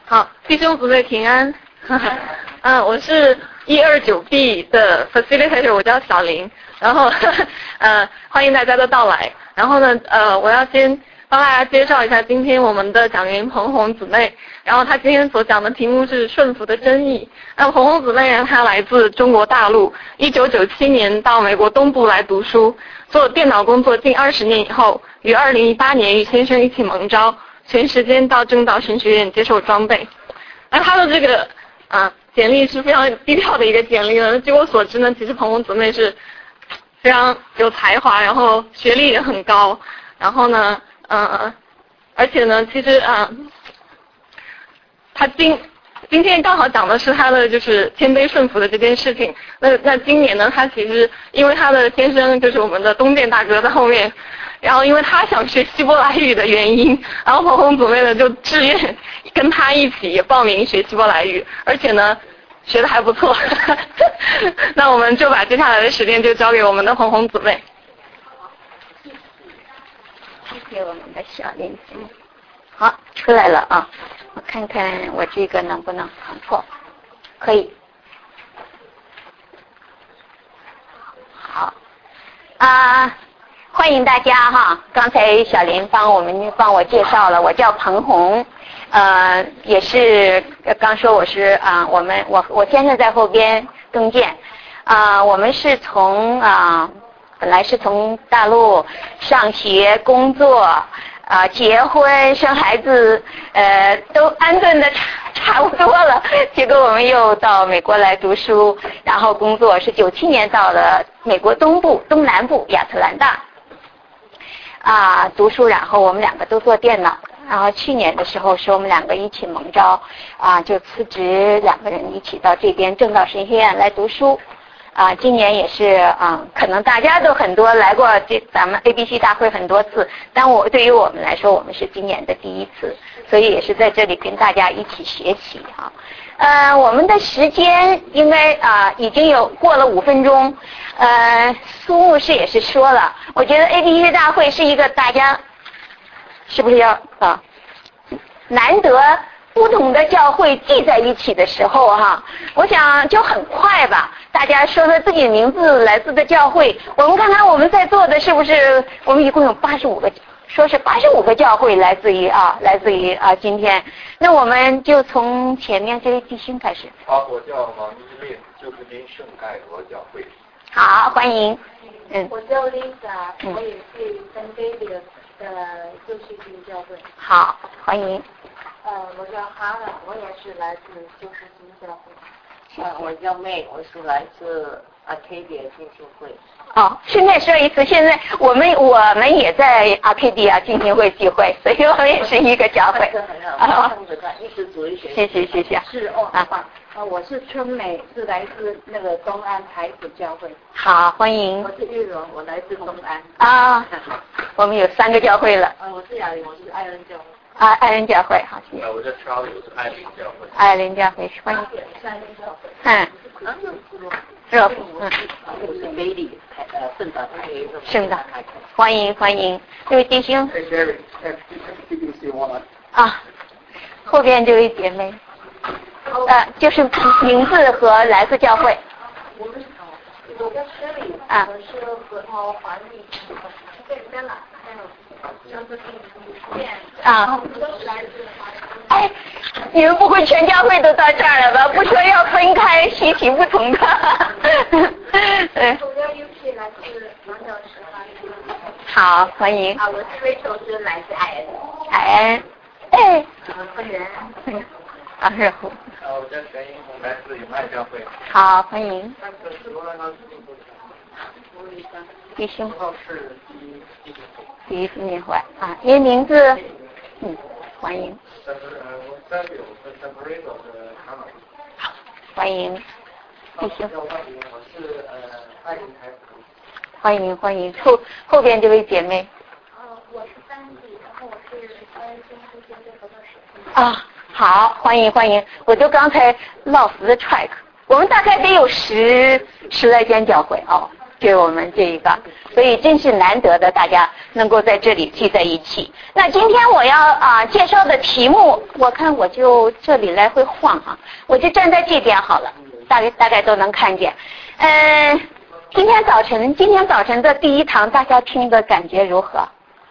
好，弟兄姊妹平安。我是129B 的 facilitator， 我叫小林。然后欢迎大家的到来。然后呢，我要先帮大家介绍一下今天我们的讲员彭红姊妹。然后她今天所讲的题目是顺服的真义。那彭红姊妹呢，她来自中国大陆，1997年到美国东部来读书，做电脑工作近20年以后，于2018年与先生一起蒙召，全时间到正道神学院接受装备。那她的这个简历是非常低调的一个简历了。据我所知呢，其实彭红姊妹是非常有才华，然后学历也很高，然后呢，而且呢，其实她今天刚好讲的是她的就是谦卑顺服的这件事情。那今年呢，她其实因为她的先生就是我们的东电大哥在后面，然后因为他想学希伯来语的原因，然后彭红姊妹呢就志愿跟他一起也报名学希伯来语，而且呢学的还不错。那我们就把接下来的时间就交给我们的彭红姊妹。 谢谢我们的小林姐。好，出来了啊！我看看我这个能不能防破，可以。好欢迎大家哈！刚才小林帮我介绍了，我叫彭红，也是刚说我是我先生在后边更建，我们是从本来是从大陆上学工作。结婚生孩子都安顿的差不多了，结果我们又到美国来读书，然后工作是97年到了美国东南部亚特兰大读书，然后我们两个都做电脑，然后去年的时候是我们两个一起蒙召就辞职，两个人一起到这边正道神学院来读书。今年也是可能大家都很多来过咱们 ABC 大会很多次，但对于我们来说，我们是今年的第一次，所以也是在这里跟大家一起学习我们的时间应该已经有过了5分钟，苏牧师也是说了，我觉得 ABC 大会是一个大家是不是要难得不同的教会聚在一起的时候我想就很快吧，大家说说自己的名字，来自的教会。我们看看我们在座的是不是我们一共有85个，说是85个教会来自于今天。那我们就从前面这位弟兄开始。 好，我叫王一令，就是您圣爱罗教会。 好，欢迎。 我叫 Lisa，我也是跟 David 的救世基督教会。 好，欢迎。 我叫哈娜，我也是来自救世基督教会。 我叫妹，我是来自Arcadia 浸信会。 顺便说一次，现在我们也在 Arcadia 浸信会聚会，所以我们也是一个教会。 一直组一学。 谢谢。 是我是春美，是来自那个东安台子教会。 好，欢迎。 我是玉荣，我来自东安。 我们有3个教会了。 我是雅玲，我是爱恩教会。 爱恩教会，好，谢谢。 我叫 Charlie， 我是爱林教会。 爱林教会，欢迎。热普， 我是 Bailey， 圣达，欢迎，这位弟兄。后边这位姐妹，就是名字和来自教会。 我叫Shirley，我是核桃华裔，这边了， 你们不会全教会都到这儿了吧？不说要分开，习题不同的。 我叫 UK， 来自王角石华。 好，欢迎。 我是 Rachel， 是来自爱恩。 分人。 热乎。 我叫全英红，来自永爱教会。 好，欢迎。弟兄。第一次念会您的名字？欢迎。 我代表是 Separado 的卡马。 欢迎，弟兄。 我是爱林台子。 欢迎，后边这位姐妹。 我是Sandy，然后我是跟中间这合作社。 好，欢迎，我就刚才 lost the track， 我们大概得有10来间教会给我们这一个，所以真是难得的，大家能够在这里聚在一起。那今天我要介绍的题目，我看我就这里来回晃我就站在这边好了，大概都能看见。今天早晨的第一堂，大家听的感觉如何？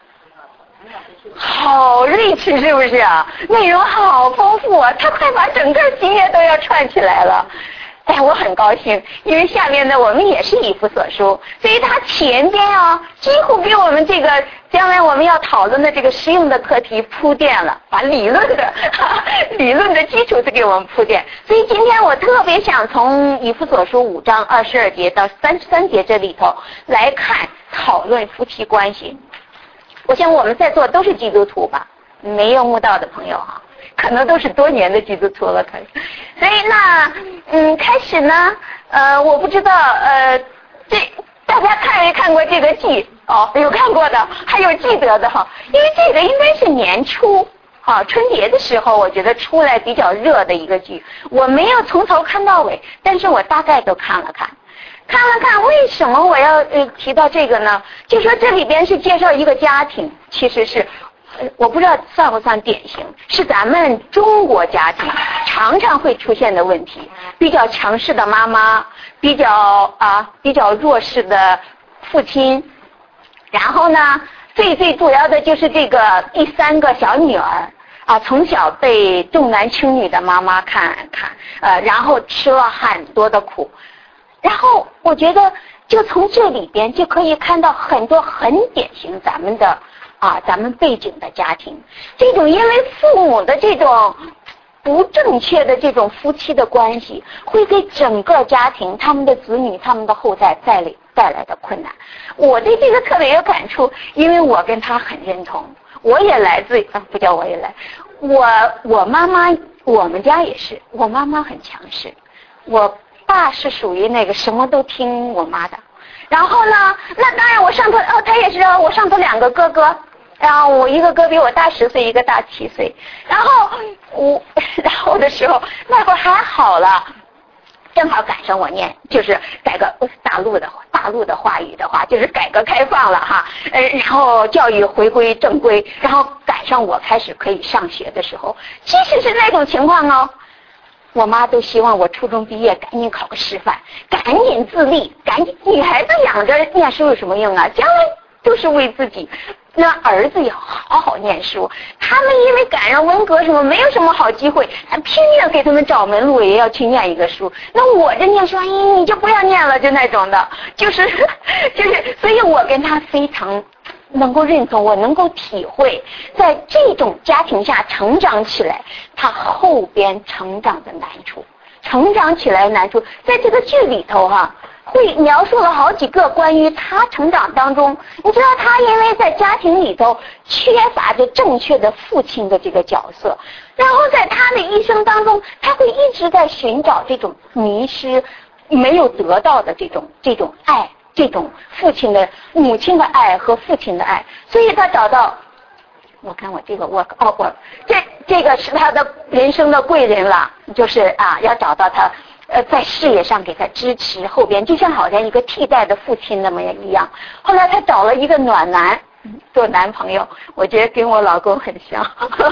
好rich是不是啊？内容好丰富啊，他快把整个新约都要串起来了。我很高兴，因为下面呢我们也是以弗所书，所以他前边几乎给我们这个将来我们要讨论的这个实用的课题铺垫了，把理论的基础是给我们铺垫。所以今天我特别想从以弗所书5章22节到33节这里头来看讨论夫妻关系。我想我们在座都是基督徒吧，没有慕道的朋友可能都是多年的基督徒了，所以那开始呢，我不知道大家看没看过这个剧有看过的，还有记得的因为这个应该是年初春节的时候，我觉得出来比较热的一个剧，我没有从头看到尾，但是我大概都看了看。为什么我要提到这个呢？就说这里边是介绍一个家庭，其实是我不知道算不算典型，是咱们中国家庭常常会出现的问题，比较强势的妈妈，比较弱势的父亲，然后呢最主要的就是这个第3个小女儿从小被重男轻女的妈妈看然后吃了很多的苦，然后我觉得就从这里边就可以看到很多很典型咱们背景的家庭，这种因为父母的这种不正确的这种夫妻的关系，会给整个家庭他们的子女他们的后代带来的困难。我对这个特别有感触，因为我跟他很认同，我也来自不叫我也来，我妈妈，我们家也是，我妈妈很强势，我爸是属于那个什么都听我妈的。然后呢，那当然我上头他也是我上头2个哥哥，然后我一个哥比我大10岁，一个大7岁。然后的时候那会儿还好了，正好赶上我念就是改革大陆的话语的话，就是改革开放了然后教育回归正规，然后赶上我开始可以上学的时候，即使是那种情况我妈都希望我初中毕业赶紧考个师范，赶紧自立，赶紧女孩子养着念书有什么用啊？将来都是为自己。那儿子也好好念书，他们因为赶上文革什么没有什么好机会，拼命给他们找门路，也要去念一个书。那我这念书你就不要念了，就那种的，就是所以我跟他非常能够认同，我能够体会在这种家庭下成长起来他后边成长的难处，成长起来的难处。在这个剧里头会描述了好几个关于他成长当中，你知道他因为在家庭里头缺乏着正确的父亲的这个角色，然后在他的一生当中他会一直在寻找这种迷失没有得到的这种爱，这种母亲的爱和父亲的爱，所以他找到，我看我这个这个是他的人生的贵人了，就是要找到他在事业上给他支持，后边就像好像一个替代的父亲那么一样。后来他找了一个暖男做男朋友，我觉得跟我老公很像。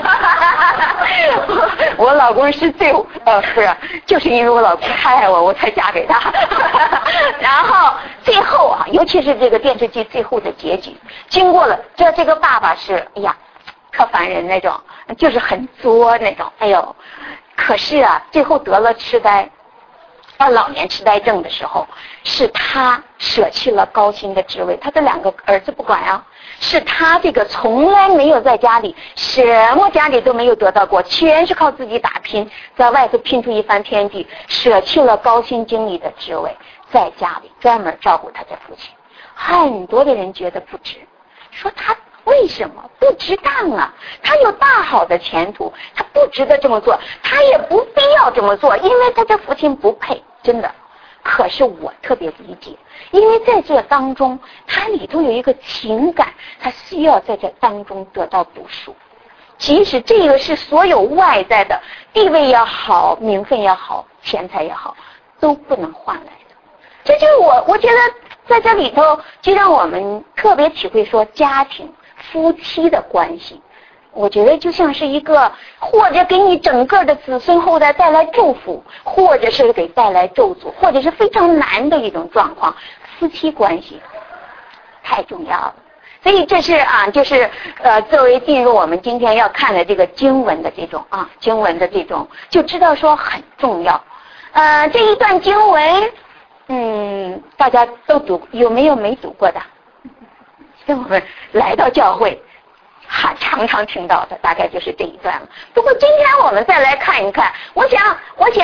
我老公是不是，就是因为我老公太爱我才嫁给他。然后最后尤其是这个电视剧最后的结局，经过了这个爸爸是特烦人那种，就是很作那种，可是最后得了痴呆，老年痴呆症的时候，是他舍弃了高薪的职位，他的2个儿子不管是他这个从来没有在家里什么家里都没有得到过，全是靠自己打拼，在外头拼出一番天地，舍弃了高薪经理的职位，在家里专门照顾他的父亲。很多的人觉得不值，说他为什么不值当他有大好的前途，他不值得这么做，他也不必要这么做，因为他的父亲不配，真的。可是我特别理解，因为在这当中他里头有一个情感，他需要在这当中得到补赎，即使这个是所有外在的地位也好，名分也好，钱财也好，都不能换来的。这就是我觉得在这里头就让我们特别体会说家庭夫妻的关系，我觉得就像是一个或者给你整个的子孙后代带来祝福，或者是给带来咒诅，或者是非常难的一种状况。夫妻关系太重要了，所以这是就是作为进入我们今天要看的这个经文的这种经文的这种，就知道说很重要。这一段经文，大家都读，有没有没读过的？我们来到教会常常听到的大概就是这一段了。不过今天我们再来看一看，我想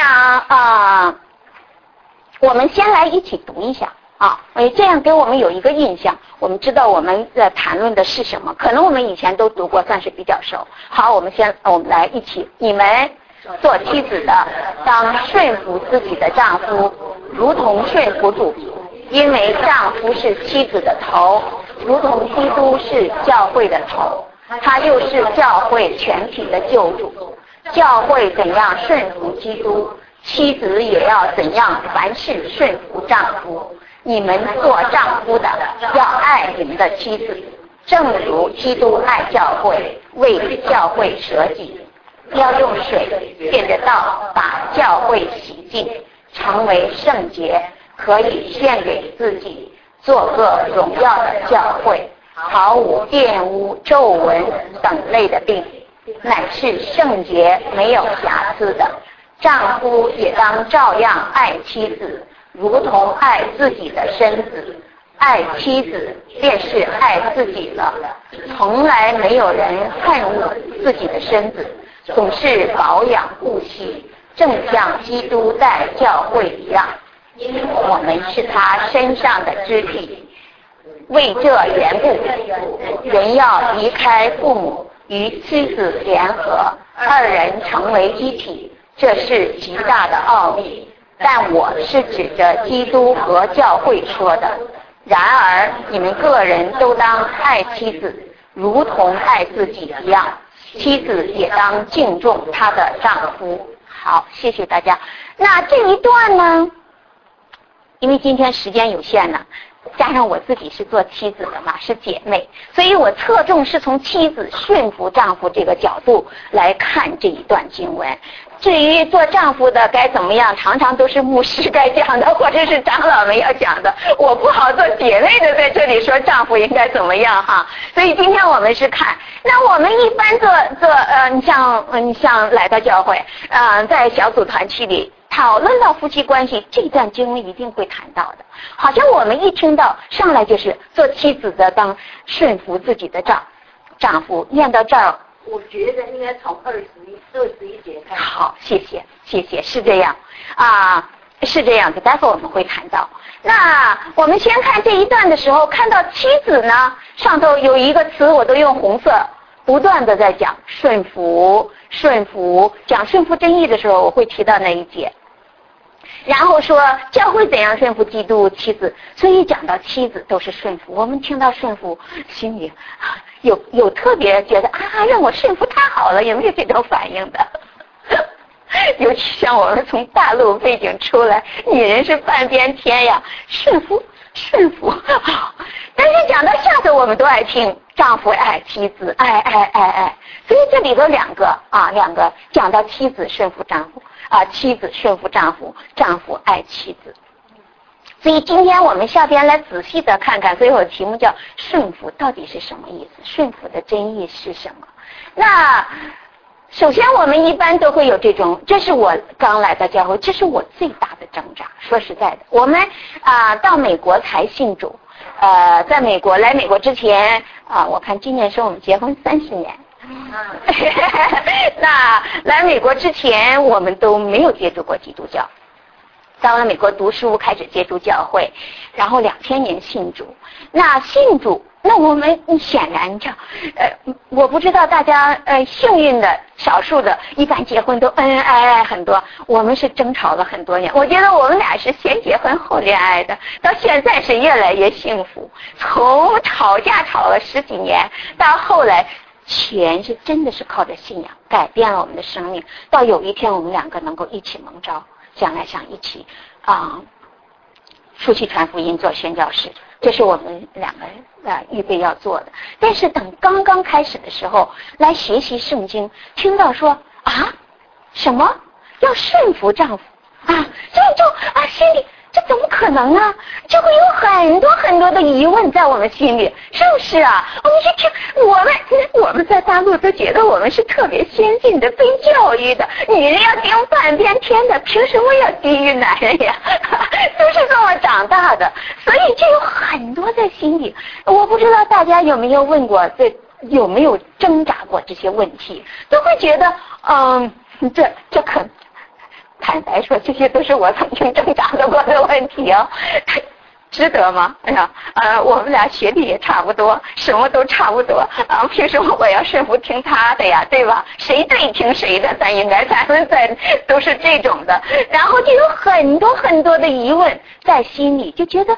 我们先来一起读一下这样给我们有一个印象，我们知道我们谈论的是什么。可能我们以前都读过，算是比较熟。好，我们来一起，你们做妻子的当顺服自己的丈夫，如同顺服主，因为丈夫是妻子的头，如同基督是教会的头，他又是教会全体的救主。教会怎样顺服基督，妻子也要怎样凡事顺服丈夫。你们做丈夫的要爱你们的妻子，正如基督爱教会，为教会舍己，要用水借着道把教会洗净，成为圣洁，可以献给自己，做个荣耀的教会，毫无玷污、皱纹等类的病，乃是圣洁没有瑕疵的。丈夫也当照样爱妻子，如同爱自己的身子，爱妻子便是爱自己了。从来没有人恨恶自己的身子，总是保养顾惜，正像基督待教会一样，因为我们是他身上的肢体。为这缘故，人要离开父母，与妻子联合，二人成为一体，这是极大的奥秘。但我是指着基督和教会说的。然而你们个人都当爱妻子，如同爱自己一样，妻子也当敬重她的丈夫。好，谢谢大家。那这一段呢，因为今天时间有限呢，加上我自己是做妻子的嘛，是姐妹，所以我侧重是从妻子顺服丈夫这个角度来看这一段经文。至于做丈夫的该怎么样，常常都是牧师该讲的，或者是长老们要讲的，我不好做姐妹的在这里说丈夫应该怎么样哈。所以今天我们是看，那我们一般你像来到教会在小组团契里讨论到夫妻关系，这段经文一定会谈到的。好像我们一听到上来就是做妻子的当顺服自己的丈夫，念到这儿， 我觉得应该从21节开始。 好，谢谢，是这样是这样的，待会儿我们会谈到。那我们先看这一段的时候，看到妻子呢，上头有一个词我都用红色不断的在讲顺服，讲顺服真义的时候我会提到那一节，然后说教会怎样顺服基督妻子，所以讲到妻子都是顺服。我们听到顺服心里有特别觉得让我顺服太好了，有没有这种反应的？尤其像我们从大陆背景出来，女人是半边天呀，顺服但是讲到下头我们都爱听丈夫爱妻子，爱，所以这里头两个讲到妻子顺服丈夫妻子顺服丈夫，丈夫爱妻子。所以今天我们下边来仔细的看看，所以我的题目叫顺服到底是什么意思，顺服的真意是什么。那首先我们一般都会有这种，这是我刚来到教会，这是我最大的挣扎。说实在的，我们到美国才信主，在来美国之前我看今年是我们结婚30年。那来美国之前我们都没有接触过基督教，到了美国读书开始接触教会，然后2000年信主。那信主，那我们显然我不知道大家幸运的少数的一般结婚都恩恩爱爱很多，我们是争吵了很多年。我觉得我们俩是先结婚后恋爱的，到现在是越来越幸福，从吵架吵了10几年到后来全是真的是靠着信仰改变了我们的生命，到有一天我们两个能够一起蒙召，将来想一起出去传福音做宣教士，这是我们两个预备要做的。但是等刚刚开始的时候来学习圣经，听到说啊什么要顺服丈夫啊，就心里这怎么可能呢？就会有很多很多的疑问在我们心里，是不是啊？我们去听，我们在大陆都觉得我们是特别先进的、被教育的，女人要听半边天的，凭什么要低于男人呀？都是这么长大的，所以就有很多在心里。我不知道大家有没有问过，有没有挣扎过这些问题，都会觉得这可。坦白说，这些都是我曾经挣扎过的问题啊，值得吗？哎呀，我们俩学历也差不多，什么都差不多啊，凭什么我要顺服听他的呀？对吧？谁对听谁的？咱们都是这种的，然后就有很多很多的疑问在心里，就觉得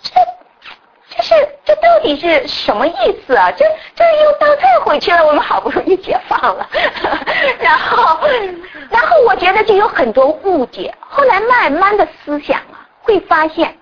这到底是什么意思啊？这又倒退回去了，我们好不容易解放了，然后我觉得就有很多误解。后来慢慢的思想会发现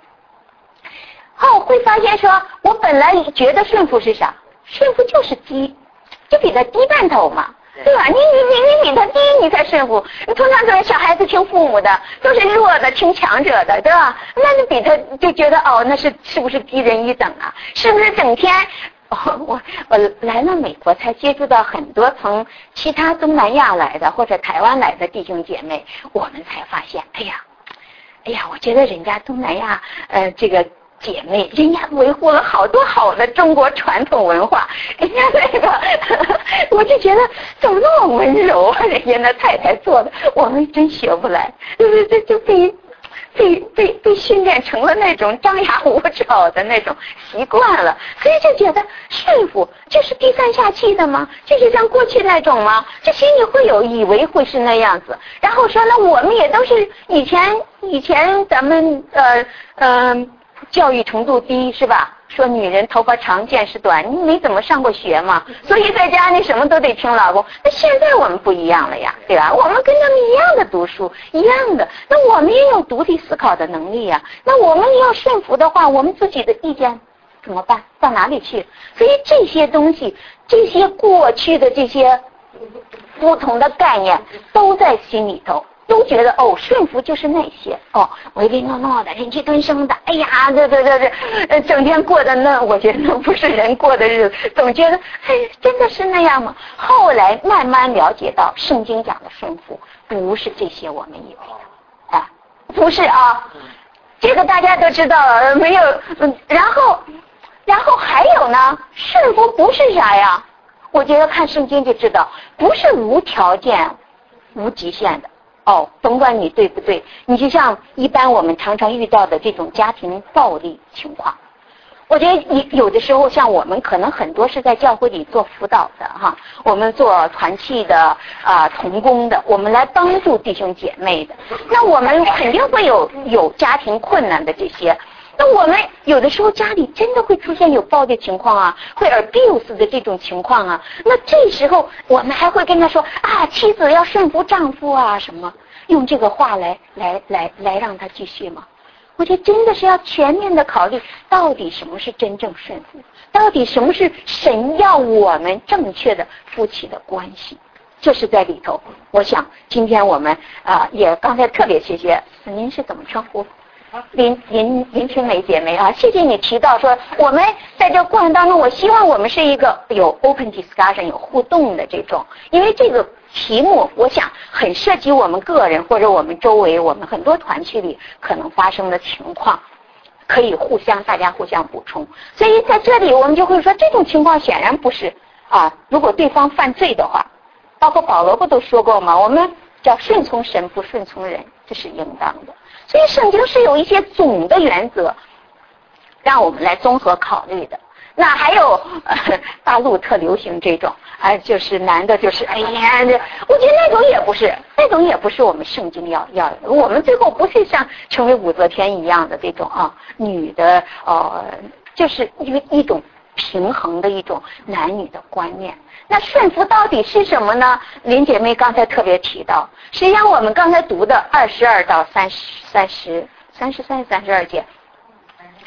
说，我本来觉得顺服是啥？顺服就是低，就比他低半头嘛。对吧？你比他低，你才顺服。你通常这种小孩子听父母的，都是弱的听强者的，对吧？那你比他就觉得那是不是低人一等啊？是不是整天？我来了美国，才接触到很多从其他东南亚来的或者台湾来的弟兄姐妹，我们才发现，哎呀，我觉得人家东南亚这个。姐妹，人家维护了好多好的中国传统文化，人家那个，我就觉得怎么那么温柔啊？人家那太太做的，我们真学不来，这就被训练成了那种张牙舞爪的那种习惯了，所以就觉得顺服就是低三下气的吗？就是像过去那种吗？这心里会以为会是那样子，然后说那我们也都是以前咱们教育程度低是吧？说女人头发长见识短，你没怎么上过学嘛，所以在家里什么都得听老公。那现在我们不一样了呀，对吧？我们跟他们一样的读书，一样的，那我们也有独立思考的能力呀。那我们要顺服的话，我们自己的意见怎么办？到哪里去？所以这些东西，这些过去的这些不同的概念，都在心里头。都觉得顺服就是那些唯唯诺诺的，忍气吞声的，哎呀，这整天过的那，我觉得那不是人过的日子，总觉得真的是那样吗？后来慢慢了解到，圣经讲的顺服不是这些我们以为的，不是啊，这个大家都知道了，没有，然后还有呢，顺服不是啥呀？我觉得看圣经就知道，不是无条件、无极限的。甭管你对不对，你就像一般我们常常遇到的这种家庭暴力情况，我觉得有的时候像我们可能很多是在教会里做辅导的哈，我们做团契的同工的，我们来帮助弟兄姐妹的，那我们肯定会有家庭困难的这些。那我们有的时候家里真的会出现有暴力情况啊，会 abuse 的这种情况啊，那这时候我们还会跟他说妻子要顺服丈夫啊，什么用这个话来让他继续吗？我觉得真的是要全面的考虑，到底什么是真正顺服，到底什么是神要我们正确的夫妻的关系，这是在里头。我想今天我们也刚才特别谢谢您是怎么称呼？林春梅姐妹谢谢你提到说我们在这过程当中，我希望我们是一个有 open discussion 有互动的这种，因为这个题目我想很涉及我们个人或者我们周围我们很多团体里可能发生的情况，可以大家互相补充。所以在这里我们就会说，这种情况显然不是如果对方犯罪的话，包括保罗不都说过吗？我们叫顺从神不顺从人，这是应当的。所以圣经是有一些总的原则让我们来综合考虑的。那还有大陆特流行这种就是男的就是我觉得那种也不是我们圣经要的。我们最后不是像成为武则天一样的这种女的就是一种平衡的一种男女的观念。那顺服到底是什么呢？林姐妹刚才特别提到，实际上我们刚才读的22到33、32节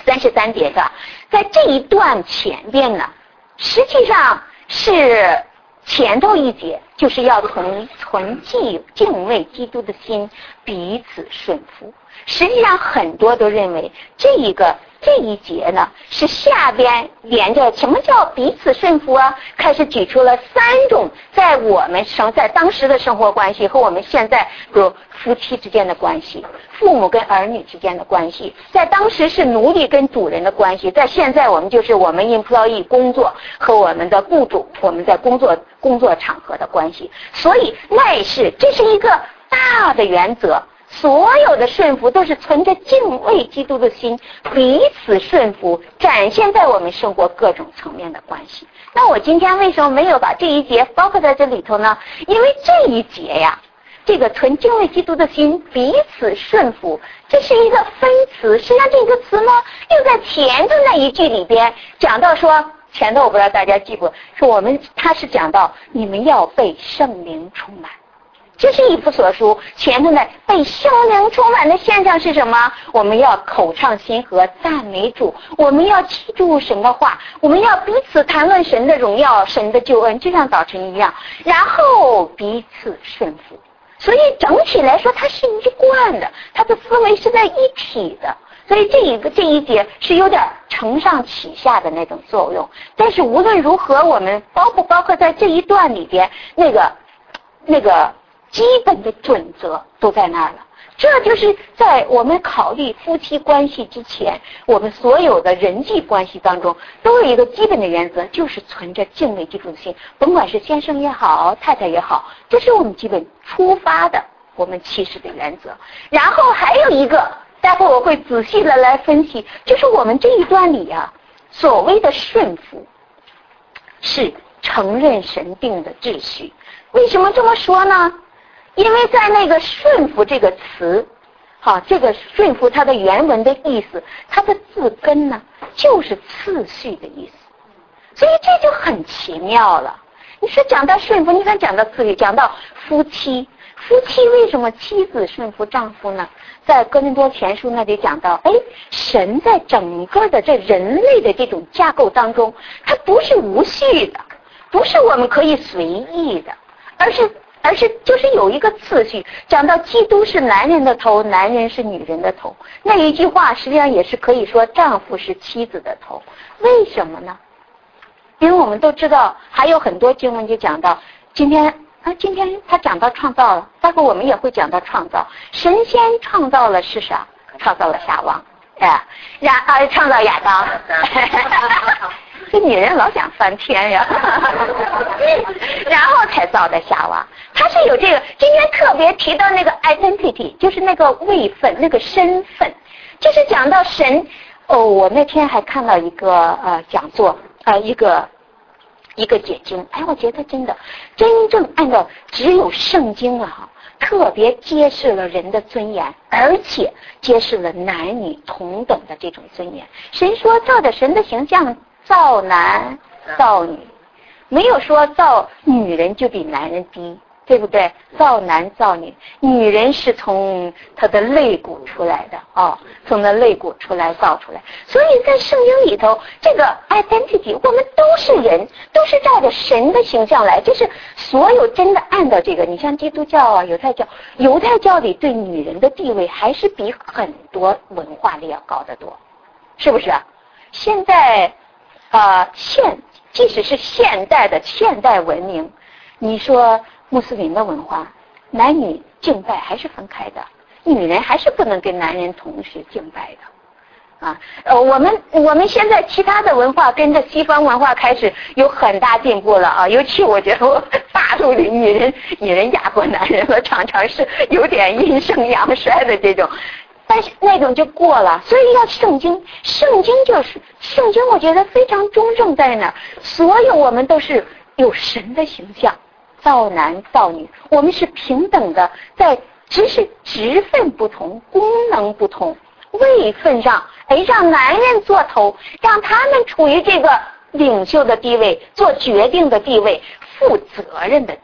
33节是吧？在这一段前边呢，实际上是前头一节就是要存敬畏基督的心，彼此顺服。实际上很多都认为这一节呢是下边连着什么叫彼此顺服啊，开始举出了3种在我们在当时的生活关系和我们现在比如夫妻之间的关系，父母跟儿女之间的关系，在当时是奴隶跟主人的关系，在现在我们就是我们 employee 工作和我们的雇主，我们在工作场合的关系。所以这是一个大的原则，所有的顺服都是存着敬畏基督的心，彼此顺服，展现在我们生活各种层面的关系。那我今天为什么没有把这一节包括在这里头呢？因为这一节呀，这个存敬畏基督的心，彼此顺服，这是一个分词。实际上这个词呢，又在前头那一句里边讲到说，前头我不知道大家记不，说他是讲到你们要被圣灵充满。这是以弗所书前头的被圣灵充满的现象是什么？我们要口唱心和赞美主，我们要记住神的话，我们要彼此谈论神的荣耀，神的救恩，就像早晨一样，然后彼此顺服。所以整体来说它是一贯的，它的思维是在一体的。所以这一节是有点承上启下的那种作用。但是无论如何，我们包括在这一段里边那个基本的准则都在那儿了。这就是在我们考虑夫妻关系之前，我们所有的人际关系当中都有一个基本的原则，就是存着敬畏基督的心，甭管是先生也好，太太也好，这是我们基本出发的我们其实的原则。然后还有一个，待会我会仔细的来分析，就是我们这一段里啊，所谓的顺服是承认神定的秩序。为什么这么说呢？因为在那个顺服这个词，这个顺服它的原文的意思，它的字根呢就是次序的意思，所以这就很奇妙了。你说讲到顺服，你看讲到次序，讲到夫妻为什么妻子顺服丈夫呢？在哥林多前书那里讲到，神在整个的这人类的这种架构当中，它不是无序的，不是我们可以随意的，而是就是有一个次序。讲到基督是男人的头，男人是女人的头，那一句话实际上也是可以说丈夫是妻子的头。为什么呢？因为我们都知道还有很多经文就讲到今天他讲到创造了，待会我们也会讲到创造。神先创造了是啥？创造了夏娃，创造亚当。这女人老想翻天呀，然后才造的夏娃。他是有这个，今天特别提到那个 identity， 就是那个位分，那个身份，就是讲到神。我那天还看到一个讲座，一个解经，我觉得真正按照只有圣经特别揭示了人的尊严，而且揭示了男女同等的这种尊严。神说照着神的形象造男造女，没有说造女人就比男人低，对不对？造男造女，女人是从她的肋骨出来的从那肋骨出来造出来。所以在圣经里头，这个 identity， 我们都是人，都是照着神的形象来。就是所有真的按照这个，你像基督教犹太教里对女人的地位还是比很多文化里要高得多，是不是啊？现在即使是现代文明，你说穆斯林的文化，男女敬拜还是分开的，女人还是不能跟男人同时敬拜的我们现在其他的文化跟着西方文化开始有很大进步了尤其我觉得大陆的女人压过男人了，常常是有点阴盛阳衰的这种，但是那种就过了。所以要圣经我觉得非常中正在那儿，所有我们都是有神的形象，造男造女，我们是平等的，只是职分不同，功能不同，位分上让男人做头，让他们处于这个领袖的地位，做决定的地位，负责任的地位。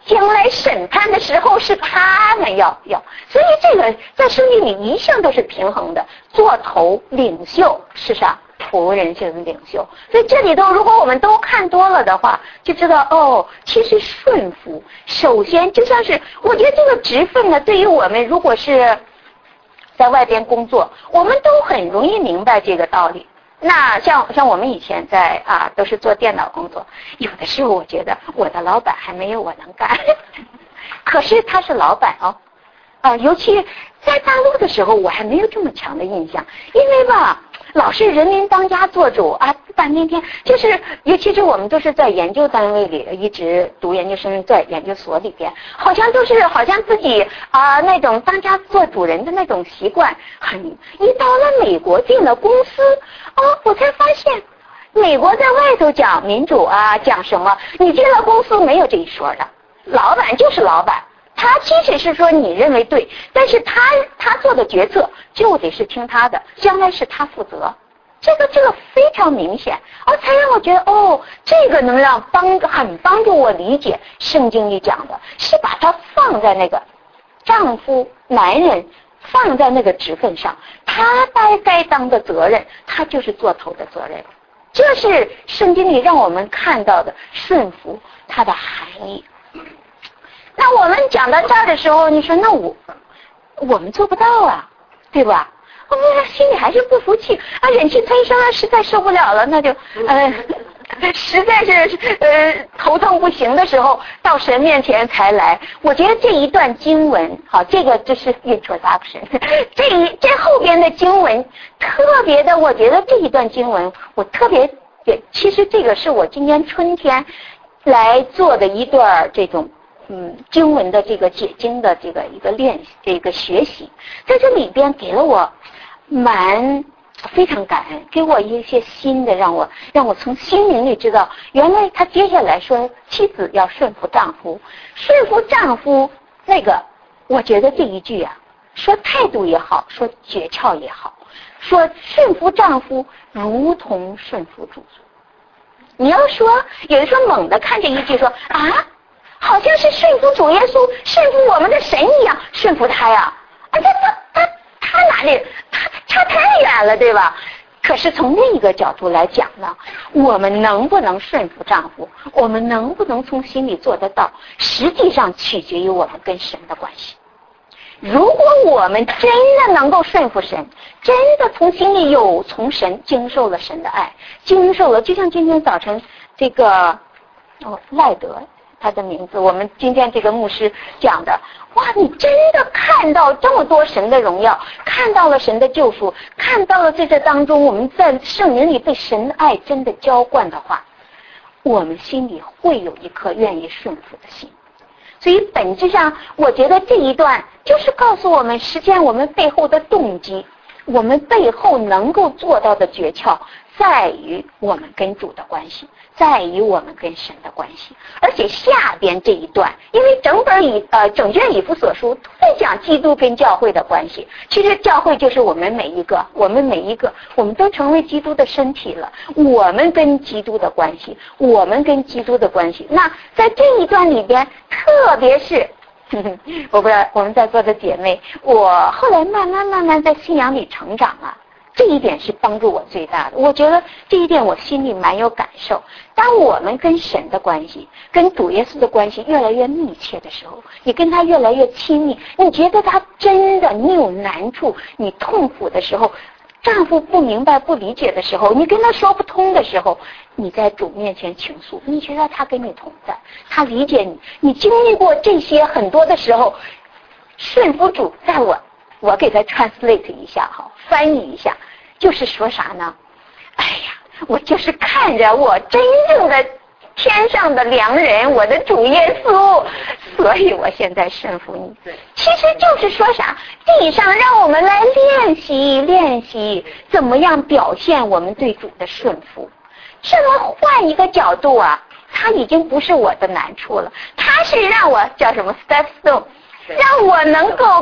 将来审判的时候是他们要，所以这个在圣经里一向都是平衡的，做头领袖是啥？仆人就是领袖。所以这里头如果我们都看多了的话，就知道哦，其实顺服首先就像是，我觉得这个职分呢，对于我们如果是在外边工作，我们都很容易明白这个道理。那像我们以前在都是做电脑工作，有的时候我觉得我的老板还没有我能干，可是他是老板尤其在大陆的时候，我还没有这么强的印象，因为吧，老是人民当家做主半天就是尤其是我们都是在研究单位里一直读研究生，在研究所里边，好像自己那种当家做主人的那种习惯一到了美国进了公司我才发现美国在外头讲民主讲什么，你进了公司没有这一说的，老板就是老板，他即使是说你认为对，但是他做的决策就得是听他的，将来是他负责，这个非常明显，才让我觉得这个能让很帮助我理解圣经里讲的，是把它放在那个丈夫男人放在那个职分上，他该当的责任，他就是做头的责任，这是圣经里让我们看到的顺服它的含义。那我们讲到这儿的时候，你说那我们做不到对吧？我们心里还是不服气忍气吞声实在受不了了，那就实在是头痛不行的时候，到神面前才来。我觉得这一段经文这个就是 introduction， 这后边的经文特别的，我觉得这一段经文我特别其实这个是我今年春天来做的一段这种经文的这个解经的这个一个练习，这个学习，在这里边给了我非常感恩，给我一些新的，让我从心灵里知道，原来他接下来说妻子要顺服丈夫，那个我觉得这一句说态度也好，说诀窍也好，说顺服丈夫如同顺服主。你要说有的时候猛地看这一句说好像是顺服主耶稣，顺服我们的神一样，顺服他他哪里他差太远了，对吧？可是从另一个角度来讲呢，我们能不能顺服丈夫，我们能不能从心里做得到，实际上取决于我们跟神的关系。如果我们真的能够顺服神，真的从心里从神经受了神的爱，经受了，就像今天早晨这个赖德他的名字，我们今天这个牧师讲的，你真的看到这么多神的荣耀，看到了神的救赎，看到了在这当中我们在圣灵里被神的爱真的浇灌的话，我们心里会有一颗愿意顺服的心。所以本质上我觉得这一段就是告诉我们，实际上我们背后的动机，我们背后能够做到的诀窍，在于我们跟主的关系，在于我们跟神的关系。而且下边这一段，因为整卷以弗所书都在讲基督跟教会的关系，其实教会就是我们每一个，我们都成为基督的身体了，我们跟基督的关系，那在这一段里边，特别是我不知道我们在座的姐妹，我后来慢慢在信仰里成长这一点是帮助我最大的，我觉得这一点我心里蛮有感受。当我们跟神的关系，跟主耶稣的关系越来越密切的时候，你跟他越来越亲密，你觉得他真的，你有难处，你痛苦的时候，丈夫不明白不理解的时候，你跟他说不通的时候，你在主面前倾诉，你觉得他跟你同在，他理解你，你经历过这些很多的时候，顺服主，在我给他 translate 一下翻译一下，就是说啥呢？我就是看着我真正的天上的良人，我的主耶稣，所以我现在顺服你。其实就是说啥，地上让我们来练习怎么样表现我们对主的顺服。这么换一个角度它已经不是我的难处了，它是让我叫什么 step stone， 让我能够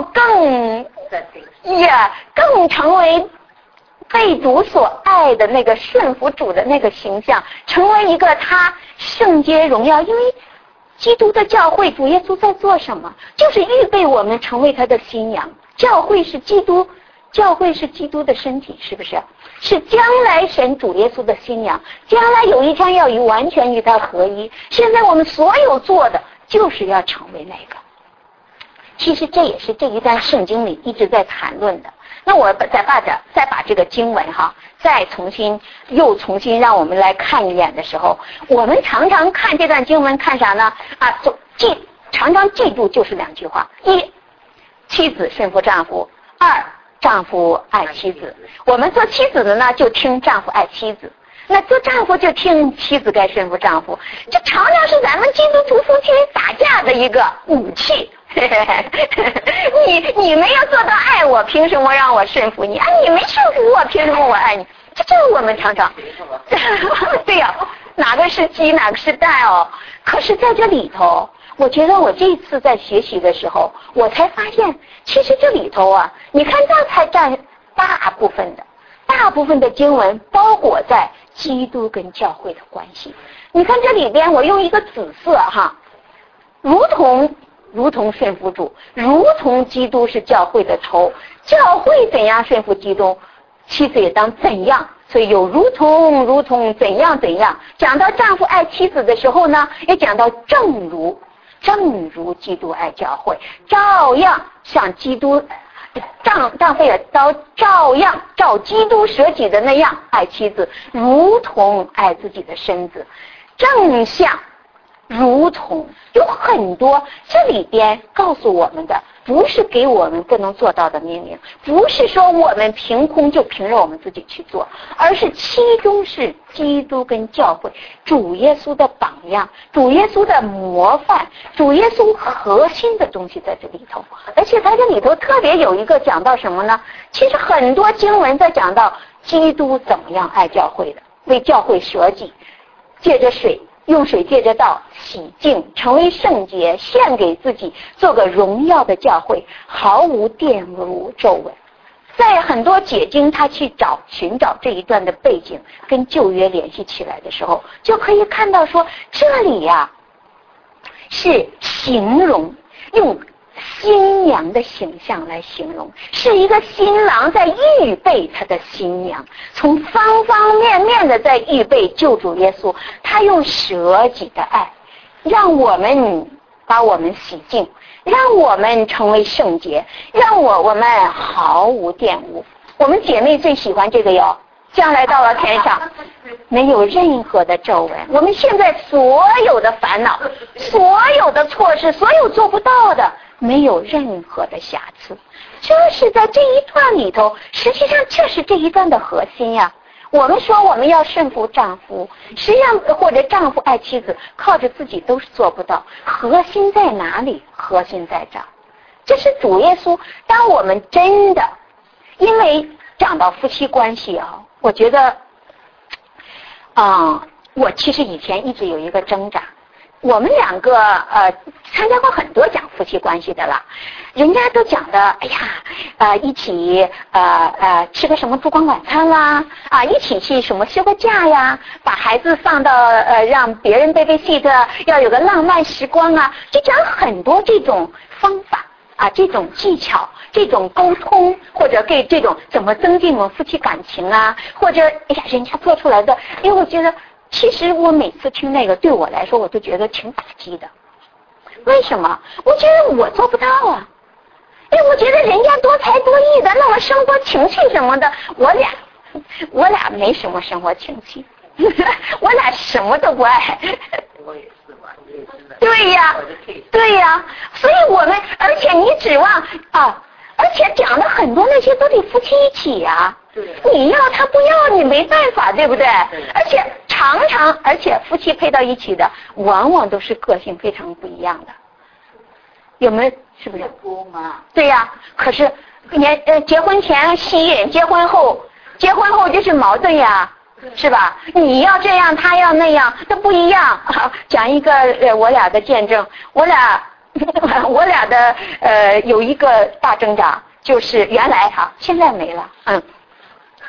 更成为被主所爱的那个顺服主的那个形象，成为一个他圣洁荣耀。因为基督的教会，主耶稣在做什么？就是预备我们成为他的新娘。教会是基督的身体，是不是？是将来神主耶稣的新娘，将来有一天要完全与他合一。现在我们所有做的就是要成为那个。其实这也是这一段圣经里一直在谈论的。那我再把这个经文再重新让我们来看一眼的时候，我们常常看这段经文看啥呢？常常记住就是2句话：一，妻子顺服丈夫；二，丈夫爱妻子。我们做妻子的呢，就听丈夫爱妻子；那做丈夫就听妻子该顺服丈夫。这常常是咱们基督徒夫妻打架的一个武器。你没有做到爱我，凭什么让我顺服你？你没顺服我，凭什么我爱你？这就是我们常常对呀，哪个是鸡，哪个是蛋哦？可是在这里头，我觉得我这一次在学习的时候，我才发现，其实这里头你看这才占大部分的经文包裹在基督跟教会的关系。你看这里边，我用一个紫色如同顺服主，如同基督是教会的头，教会怎样顺服基督，妻子也当怎样。所以有如同怎样。讲到丈夫爱妻子的时候呢，也讲到正如基督爱教会，照样像基督丈夫也照样照基督舍己的那样爱妻子，如同爱自己的身子，正像如同。有很多这里边告诉我们的，不是给我们不能做到的命令，不是说我们凭空就凭着我们自己去做，而是其中是基督跟教会主耶稣的榜样，主耶稣的模范，主耶稣核心的东西在这里头。而且在这里头特别有一个讲到什么呢？其实很多经文在讲到基督怎么样爱教会的，为教会舍己，用水借着道洗净，成为圣洁，献给自己，做个荣耀的教会，毫无玷污皱纹。在很多解经他去寻找这一段的背景跟旧约联系起来的时候，就可以看到说这里是形容，用新娘的形象来形容，是一个新郎在预备他的新娘，从方方面面的在预备救主耶稣。他用舍己的爱让我们把我们洗净，让我们成为圣洁，让我们毫无玷污。我们姐妹最喜欢这个哟，将来到了天上没有任何的皱纹。我们现在所有的烦恼，所有的错事，所有做不到的，没有任何的瑕疵。这是在这一段里头，实际上这是这一段的核心呀。我们说我们要顺服丈夫，实际上或者丈夫爱妻子，靠着自己都是做不到。核心在哪里？核心在这儿。这是主耶稣。当我们真的，因为讲到夫妻关系我觉得我其实以前一直有一个挣扎。我们两个参加过很多讲夫妻关系的了，人家都讲的一起吃个什么烛光晚餐啦，一起去什么休个假呀，把孩子放到让别人 babysit， 要有个浪漫时光就讲很多这种方法这种技巧，这种沟通，或者给这种怎么增进我们夫妻感情或者人家做出来的，因为我觉得其实我每次听那个，对我来说我都觉得挺打击的。为什么？我觉得我做不到因为我觉得人家多才多艺的，那么生活情趣什么的，我俩没什么生活情趣我俩什么都不爱我也是嘛，我也是的。 对呀，所以我们，而且你指望而且讲的很多那些都得夫妻一起你要他不要你没办法，对不对？而且而且夫妻配到一起的往往都是个性非常不一样的，有没有？是不是？对呀。可是结婚前吸引，结婚后就是矛盾是吧？你要这样，他要那样，都不一样。讲一个我俩的见证，我俩的有一个大挣扎，就是原来现在没了。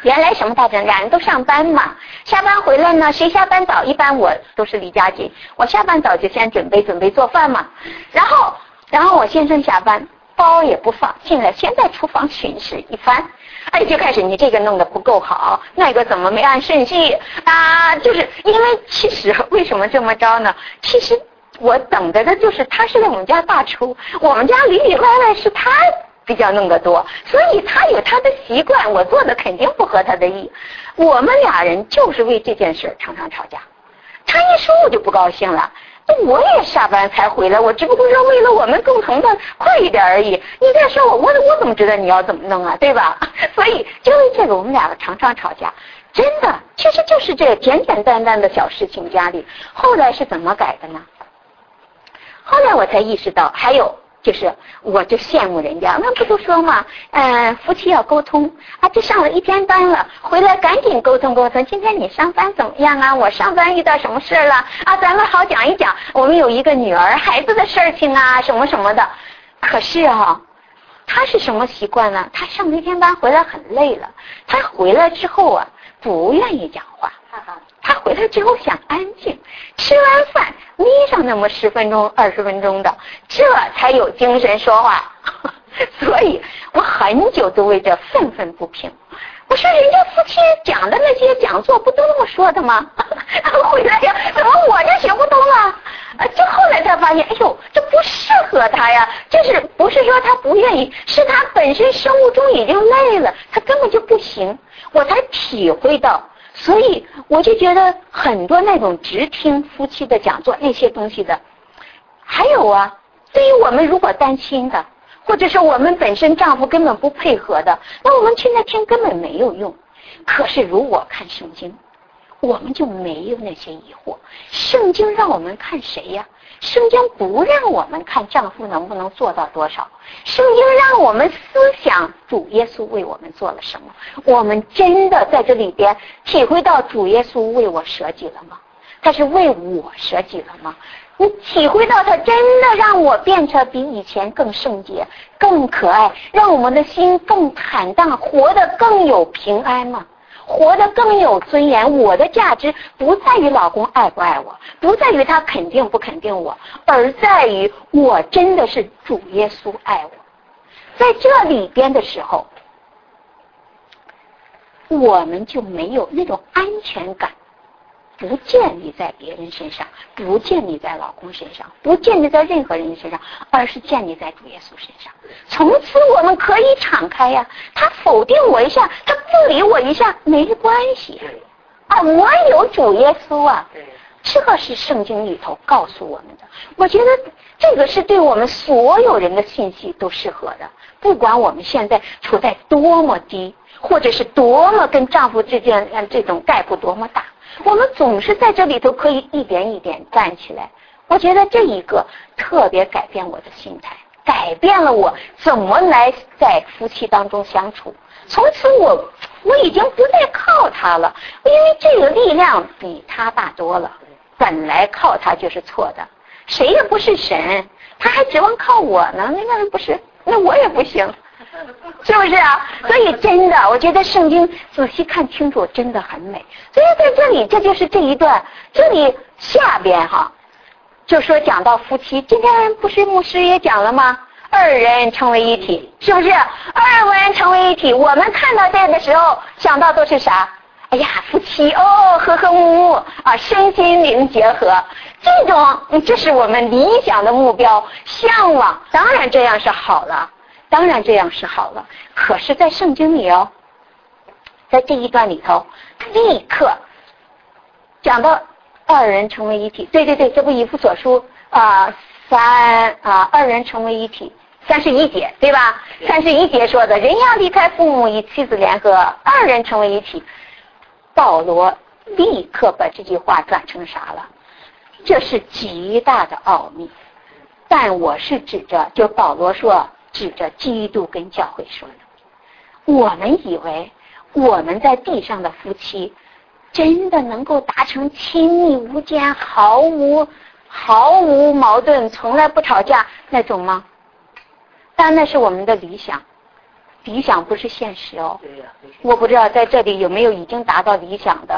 原来什么大战？俩人都上班嘛，下班回来呢，谁下班早？一般我都是离家近，我下班早就先准备做饭嘛。然后我先生下班，包也不放，进来先在厨房巡视一番。哎，就开始你这个弄得不够好，那个怎么没按顺序啊？就是因为其实为什么这么着呢？其实我等着的就是他是我们家大厨，我们家里里外外是他比较弄得多，所以他有他的习惯，我做的肯定不合他的意。我们俩人就是为这件事常常吵架，他一说我就不高兴了。我也下班才回来，我只不过是为了我们共同的快一点而已。你再说我怎么知道你要怎么弄啊，对吧？所以就为这个我们两个常常吵架，真的，其实就是这简简单单的小事情家里。后来是怎么改的呢？后来我才意识到，还有就是我就羡慕人家，那不都说嘛，夫妻要沟通啊，这上了一天班了，回来赶紧沟通。今天你上班怎么样啊？我上班遇到什么事了啊？咱们好讲一讲，我们有一个女儿孩子的事情啊，什么什么的。可是他是什么习惯呢？他上了一天班回来很累了，他回来之后啊，不愿意讲话。他回来之后想安静，吃完饭眯上那么10分钟20分钟的，这才有精神说话。所以我很久都为这愤愤不平。我说人家夫妻讲的那些讲座不都那么说的吗？回来呀，怎么我就学不通了？就后来才发现，哎呦，这不适合他呀。就是不是说他不愿意，是他本身生物钟已经累了，他根本就不行。我才体会到。所以我就觉得很多那种只听夫妻的讲座那些东西的，还有啊，对于我们如果单亲的，或者是我们本身丈夫根本不配合的，那我们去那听根本没有用。可是如果看圣经，我们就没有那些疑惑。圣经让我们看谁呀？圣经不让我们看丈夫能不能做到多少，圣经让我们思想主耶稣为我们做了什么。我们真的在这里边体会到主耶稣为我舍己了吗？他是为我舍己了吗？你体会到他真的让我变成比以前更圣洁更可爱，让我们的心更坦荡，活得更有平安吗？活得更有尊严。我的价值不在于老公爱不爱我，不在于他肯定不肯定我，而在于我真的是主耶稣爱我。在这里边的时候，我们就没有那种安全感，不建立在别人身上，不建立在老公身上，不建立在任何人身上，而是建立在主耶稣身上。从此我们可以敞开呀，他否定我一下，他不理我一下没关系啊，我有主耶稣啊。这是圣经里头告诉我们的。我觉得这个是对我们所有人的信息都适合的，不管我们现在处在多么低，或者是多么跟丈夫之间这种概不多么大，我们总是在这里头可以一点一点站起来。我觉得这一个特别改变我的心态，改变了我怎么来在夫妻当中相处。从此我已经不再靠他了，因为这个力量比他大多了。本来靠他就是错的，谁也不是神，他还指望靠我呢，那人不是，那我也不行，是不是啊？所以真的，我觉得圣经仔细看清楚真的很美。所以在这里，这就是这一段，这里下边就说讲到夫妻，今天不是牧师也讲了吗？2人成为一体，是不是？2个人成为一体，我们看到这个时候想到都是啥？哎呀，夫妻和和睦睦啊，身心灵结合，这是我们理想的目标，向往。当然这样是好了，当然这样是好了。可是在圣经里在这一段里头，立刻讲到2人成为一体。对，这不以弗所书2人成为一体31节，对吧？31节说的，人要离开父母，与妻子联合，2人成为一体。保罗立刻把这句话转成啥了？这是极大的奥秘。但我是就保罗说指着基督跟教会说的。我们以为我们在地上的夫妻真的能够达成亲密无间，毫无矛盾，从来不吵架那种吗？但那是我们的理想。 理想不是现实哦。 对呀。 我不知道在这里有没有已经达到理想的。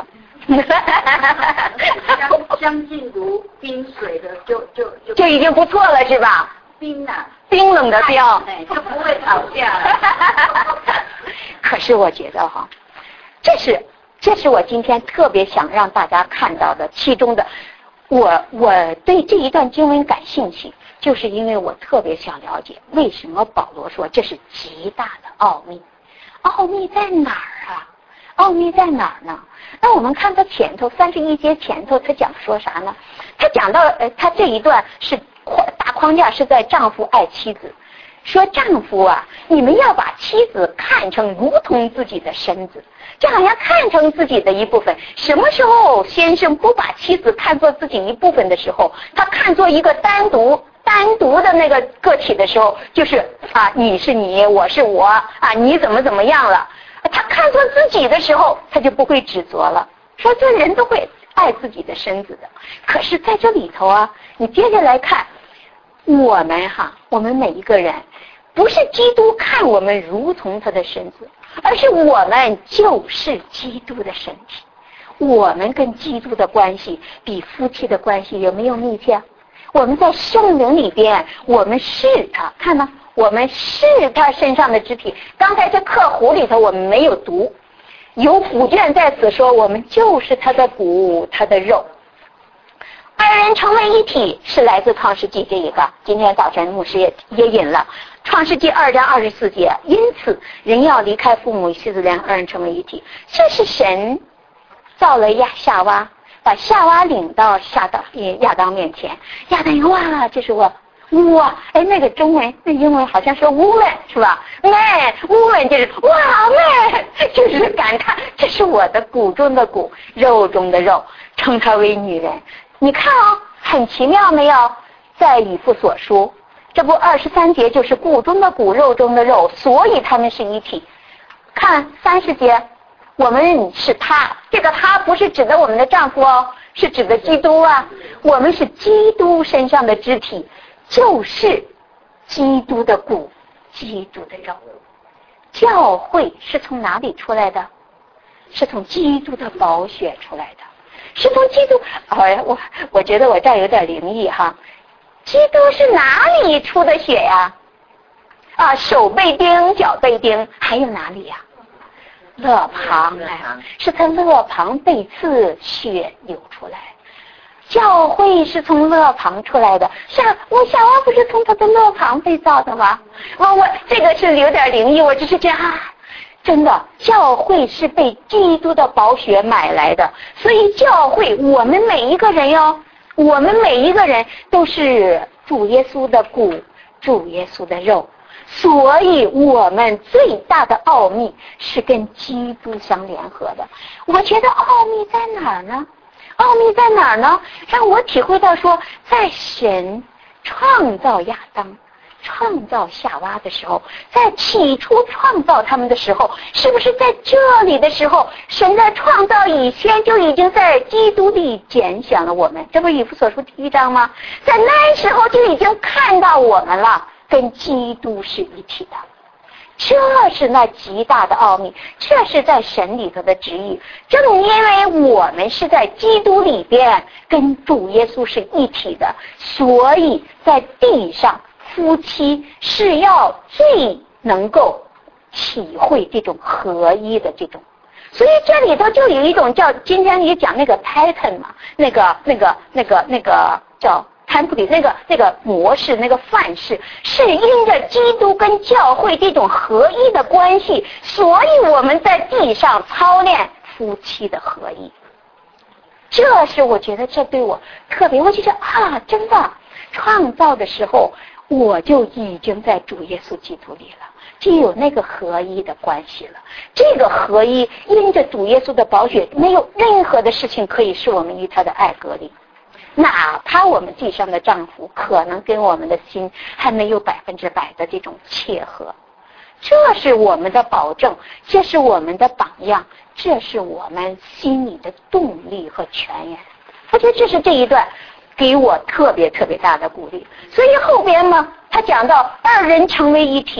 相近如冰水的就已经不错了，是吧？ 冰啊， 冰冷的冰， 就不会吵架了。 可是我觉得哈，这是我今天特别想让大家看到的其中的。我对这一段经文感兴趣，就是因为我特别想了解为什么保罗说这是极大的奥秘。奥秘在哪儿啊？奥秘在哪儿呢？那我们看到前头31节前头，他讲说啥呢？他讲到他这一段是大框架是在丈夫爱妻子，说丈夫啊，你们要把妻子看成如同自己的身子，就好像看成自己的一部分。什么时候先生不把妻子看作自己一部分的时候，他看作一个单独的那个个体的时候，就是啊，你是你，我是我啊，你怎么样了？他看作自己的时候，他就不会指责了，说这人都会爱自己的身子的。可是在这里头啊，你接下来看我们每一个人，不是基督看我们如同他的身子，而是我们就是基督的身体。我们跟基督的关系比夫妻的关系有没有密切？我们在圣灵里边，我们是他，看吗？我们是他身上的肢体。刚才这课弧里头我们没有读，有补卷在此说我们就是他的骨，他的肉。二人成为一体是来自创世纪这一个，今天早晨牧师也引了创世纪2章24节，因此人要离开父母与妻子两二人成为一体。这是神造了夏娃，把夏娃领到亚当面前，亚当说哇，这是我那个中文那英文好像说 woman 是吧 man woman 就是哇 man 就是感叹这是我的骨中的骨，肉中的肉，称她为女人。你看很奇妙没有？在以弗所书这不23节就是骨中的骨，肉中的肉，所以他们是一体。看30节，我们是他，这个他不是指的我们的丈夫哦，是指的基督啊。我们是基督身上的肢体，就是基督的骨，基督的肉。教会是从哪里出来的？是从基督的宝血出来的，是从基督。我觉得我这儿有点灵异哈。基督是哪里出的血呀？手被钉，脚被钉，还有哪里呀？肋旁是他肋旁被刺，血流出来。教会是从肋旁出来的，夏娃不是从他的肋旁被造的吗？我这个是有点灵异，我只是这样真的，教会是被基督的宝血买来的，所以教会我们每一个人我们每一个人都是主耶稣的骨，主耶稣的肉。所以我们最大的奥秘是跟基督相联合的。我觉得奥秘在哪儿呢？奥秘在哪儿呢？让我体会到说，在神创造亚当、创造夏娃的时候，在起初创造他们的时候，是不是在这里的时候，神在创造以前就已经在基督里拣选了我们？这不是以弗所书1章吗？在那时候就已经看到我们了，跟基督是一体的。这是那极大的奥秘，这是在神里头的旨意。正因为我们是在基督里边跟主耶稣是一体的，所以在地上夫妻是要最能够体会这种合一的这种。所以这里头就有一种叫，今天也讲那个 pattern 嘛，那个叫template，那个模式，那个范式，是因着基督跟教会这种合一的关系，所以我们在地上操练夫妻的合一。这是我觉得这对我特别，我就觉得真的，创造的时候我就已经在主耶稣基督里了，就有那个合一的关系了。这个合一因着主耶稣的宝血，没有任何的事情可以使我们与他的爱隔离。哪怕我们地上的丈夫可能跟我们的心还没有100%的这种切合，这是我们的保证，这是我们的榜样，这是我们心里的动力和泉源。我觉得这是这一段给我特别特别大的鼓励。所以后边嘛，他讲到2人成为一体，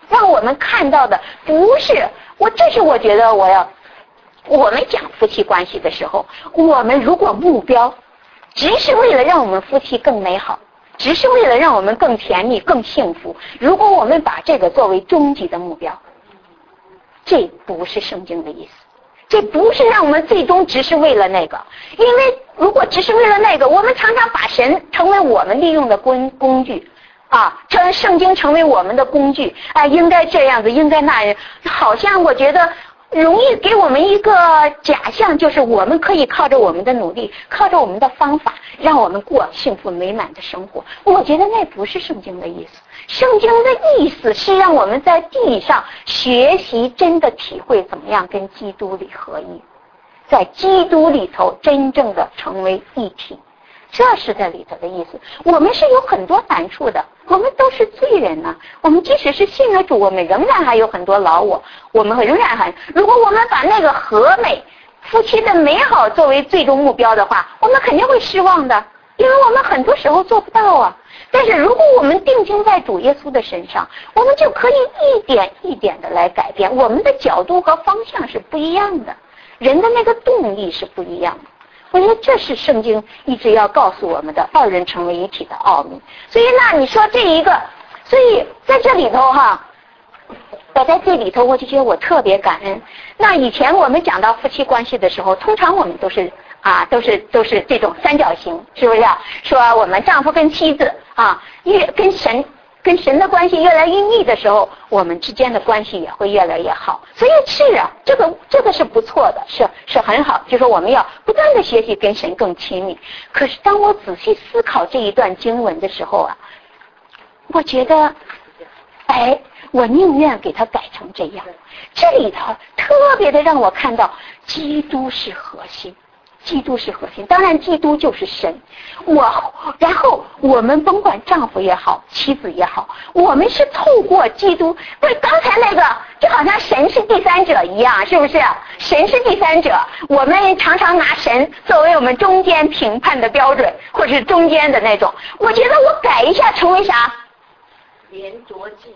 让我们看到的不是这是我觉得我们讲夫妻关系的时候，我们如果目标只是为了让我们夫妻更美好，只是为了让我们更甜蜜更幸福，如果我们把这个作为终极的目标，这不是圣经的意思，这不是让我们最终只是为了那个。因为如果只是为了那个，我们常常把神成为我们利用的工具啊，圣经成为我们的工具，应该这样子，应该那样，好像我觉得容易给我们一个假象，就是我们可以靠着我们的努力，靠着我们的方法，让我们过幸福美满的生活。我觉得那不是圣经的意思。圣经的意思是让我们在地上学习，真的体会怎么样跟基督里合一，在基督里头真正的成为一体，这是在里头的意思。我们是有很多难处的，我们都是罪人呢。我们即使是信了主，我们仍然还有很多老我们仍然还，如果我们把那个和美夫妻的美好作为最终目标的话，我们肯定会失望的，因为我们很多时候做不到啊。但是如果我们定睛在主耶稣的身上，我们就可以一点一点的来改变，我们的角度和方向是不一样的，人的那个动力是不一样的。我觉得这是圣经一直要告诉我们的二人成为一体的奥秘。所以那你说这一个，所以在这里头我在这里头我就觉得我特别感恩。那以前我们讲到夫妻关系的时候，通常我们都是这种三角形，是不是说我们丈夫跟妻子越跟神的关系越来越密的时候，我们之间的关系也会越来越好。所以是这个是不错的，是很好，就是说我们要不断的学习跟神更亲密。可是当我仔细思考这一段经文的时候我觉得我宁愿给它改成这样。这里头特别的让我看到基督是核心，基督是核心，当然基督就是神。然后我们甭管丈夫也好妻子也好，我们是透过基督，不是刚才那个就好像神是第三者一样，是不是？神是第三者，我们常常拿神作为我们中间评判的标准，或者是中间的那种。我觉得我改一下成为啥？ 连着记。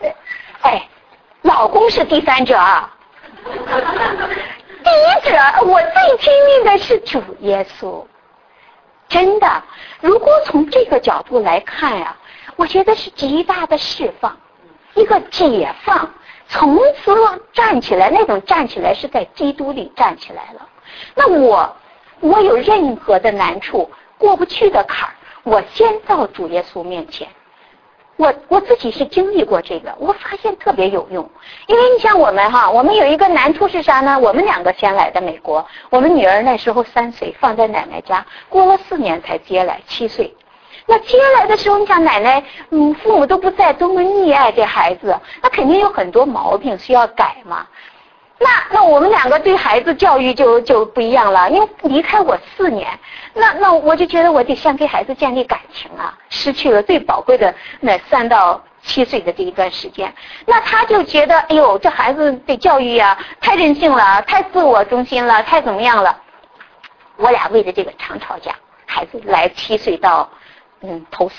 老公是第三者第一者，我最亲密的是主耶稣。真的，如果从这个角度来看我觉得是极大的释放，一个解放，从此站起来，那种站起来是在基督里站起来了。那我有任何的难处过不去的坎儿，我先到主耶稣面前。我自己是经历过这个，我发现特别有用。因为你像我们有一个难处是啥呢？我们两个先来的美国，我们女儿那时候3岁，放在奶奶家，过了4年才接来，7岁。那接来的时候，你想奶奶父母都不在，多么溺爱这孩子，那肯定有很多毛病需要改嘛。那我们两个对孩子教育就不一样了，因为离开我4年，那我就觉得我得先给孩子建立感情失去了最宝贵的那3到7岁的这一段时间。那他就觉得这孩子得教育太任性了，太自我中心了，太怎么样了。我俩为了这个常吵架，孩子来7岁到头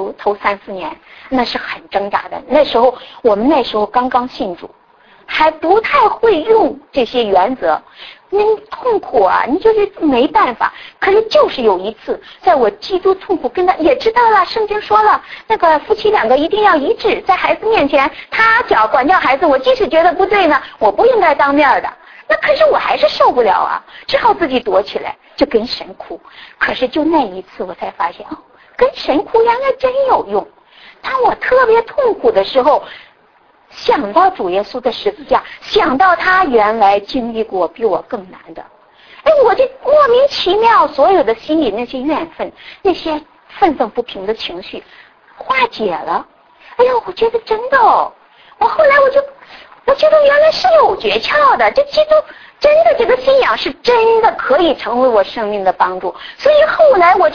3、4年，那是很挣扎的。我们那时候刚刚信主，还不太会用这些原则，痛苦你就是没办法。可是就是有一次，在我基督痛苦跟他也知道了，圣经说了，那个夫妻2个一定要一致，在孩子面前，他管教孩子，我即使觉得不对呢，我不应该当面的。那可是我还是受不了只好自己躲起来，就跟神哭。可是就那一次，我才发现跟神哭原来真有用。当我特别痛苦的时候，想到主耶稣的十字架，想到他原来经历过比我更难的，我就莫名其妙，所有的心里那些怨愤，那些愤愤不平的情绪化解了。我觉得真的我后来我觉得原来是有诀窍的，这基督真的这个信仰是真的可以成为我生命的帮助。所以后来我就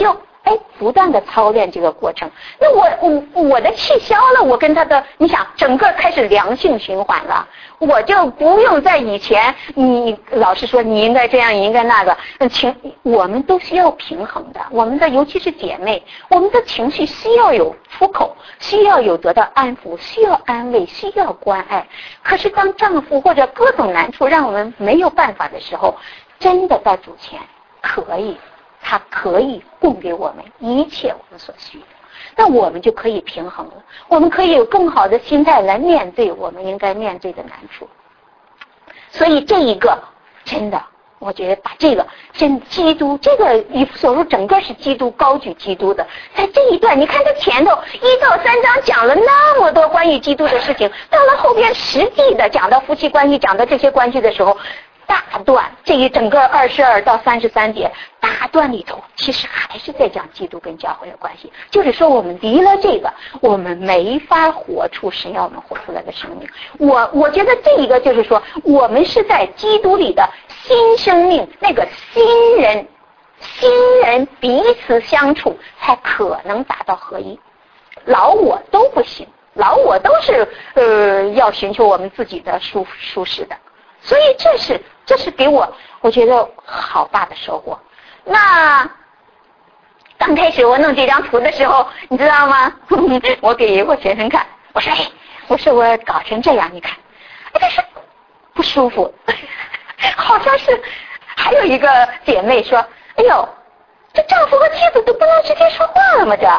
不断的操练这个过程。那我的气消了，我跟他的，你想整个开始良性循环了，我就不用在以前你老是说你应该这样，你应该那个，我们都需要平衡的。我们的尤其是姐妹，我们的情绪需要有出口，需要有得到安抚，需要安慰，需要关爱。可是当丈夫或者各种难处让我们没有办法的时候，真的到主前他可以供给我们一切我们所需的，那我们就可以平衡了，我们可以有更好的心态来面对我们应该面对的难处。所以这一个真的，我觉得把这个基督这个以弗所书整个是基督，高举基督的。在这一段你看他前头1到3章讲了那么多关于基督的事情，到了后边实际的讲到夫妻关系，讲到这些关系的时候，大段这一整个22到33节大段里头其实还是在讲基督跟教会的关系。就是说我们离了这个，我们没法活出神要我们活出来的生命。我觉得这一个就是说我们是在基督里的新生命，那个新人彼此相处才可能达到合一。老我都不行，老我都是要寻求我们自己的舒适的。所以这是给我觉得好大的收获。那刚开始我弄这张图的时候，你知道吗？我给一个学生看，我说我搞成这样，你看，但是不舒服，好像是。还有一个姐妹说，哎呦，这丈夫和妻子都不能直接说话了吗？这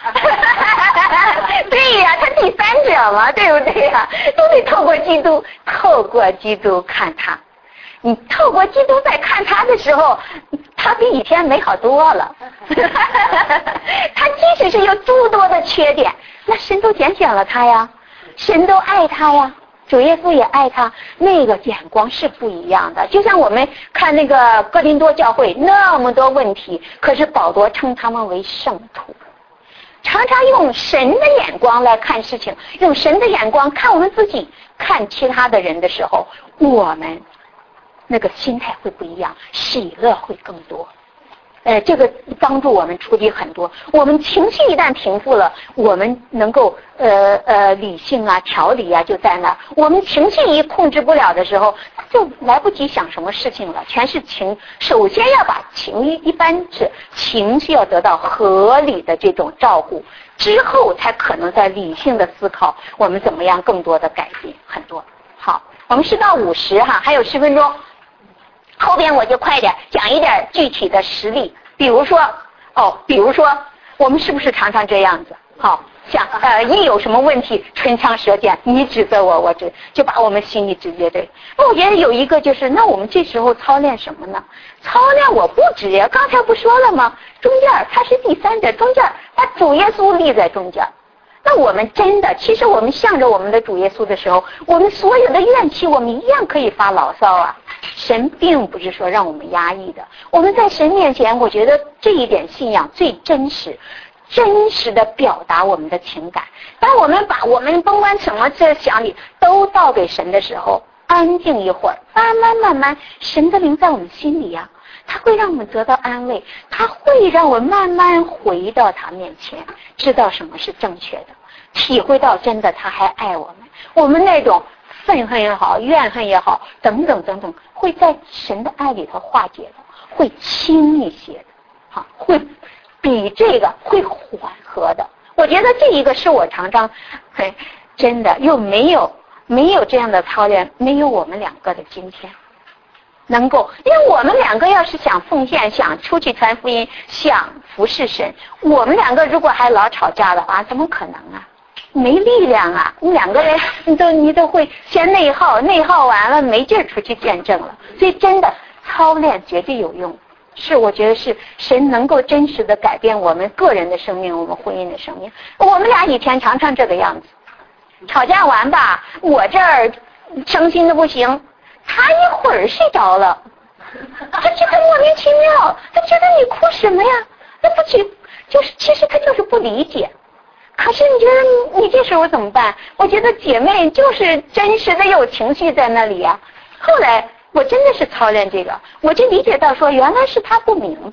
对呀，他第三者嘛，对不对呀？都得透过基督看他。你透过基督在看他的时候，他比以前美好多了。他即使是有诸多的缺点，那神都拣选了他呀，神都爱他呀，主耶稣也爱他，那个眼光是不一样的。就像我们看那个哥林多教会那么多问题，可是保罗称他们为圣徒。常常用神的眼光来看事情，用神的眼光看我们自己，看其他的人的时候，我们那个心态会不一样，喜乐会更多。这个帮助我们处理很多。我们情绪一旦平复了，我们能够理性啊、条理啊就在那。我们情绪一控制不了的时候，就来不及想什么事情了，全是首先要把一般是情绪要得到合理的这种照顾，之后才可能在理性的思考我们怎么样更多的改变很多。好，我们10到50哈，还有10分钟。后边我就快点讲一点具体的实例，比如说我们是不是常常这样子？好，像一有什么问题唇枪舌剑，你指责我就把我们心里直接对。我觉得有一个就是，那我们这时候操练什么呢？操练我不直接，刚才不说了吗？中间他是第三者，中间把主耶稣立在中间。那我们真的，其实我们向着我们的主耶稣的时候，我们所有的怨气我们一样可以发牢骚啊。神并不是说让我们压抑的，我们在神面前，我觉得这一点信仰最真实的表达我们的情感。当我们把我们甭管什么这想里都倒给神的时候，安静一会儿，慢慢神的灵在我们心里啊，他会让我们得到安慰，他会让我慢慢回到他面前，知道什么是正确的，体会到真的他还爱我们。我们那种愤恨也好，怨恨也好，等等，会在神的爱里头化解的，会轻一些的，会比这个会缓和的。我觉得这一个是我常常真的又没有这样的操练，没有我们两个的今天能够，因为我们两个要是想奉献，想出去传福音，想服侍神，我们两个如果还老吵架的话，怎么可能啊？没力量啊！你两个人你都会先内耗完了没劲儿出去见证了。所以真的操练绝对有用，是我觉得是神能够真实的改变我们个人的生命，我们婚姻的生命。我们俩以前常常这个样子，吵架完吧，我这儿伤心的不行，他一会儿睡着了，他觉得莫名其妙，他觉得你哭什么呀？那不就是其实他就是不理解。可是你觉得你这时候怎么办？我觉得姐妹就是真实的有情绪在那里呀。后来我真的是操练这个，我就理解到说，原来是他不明白，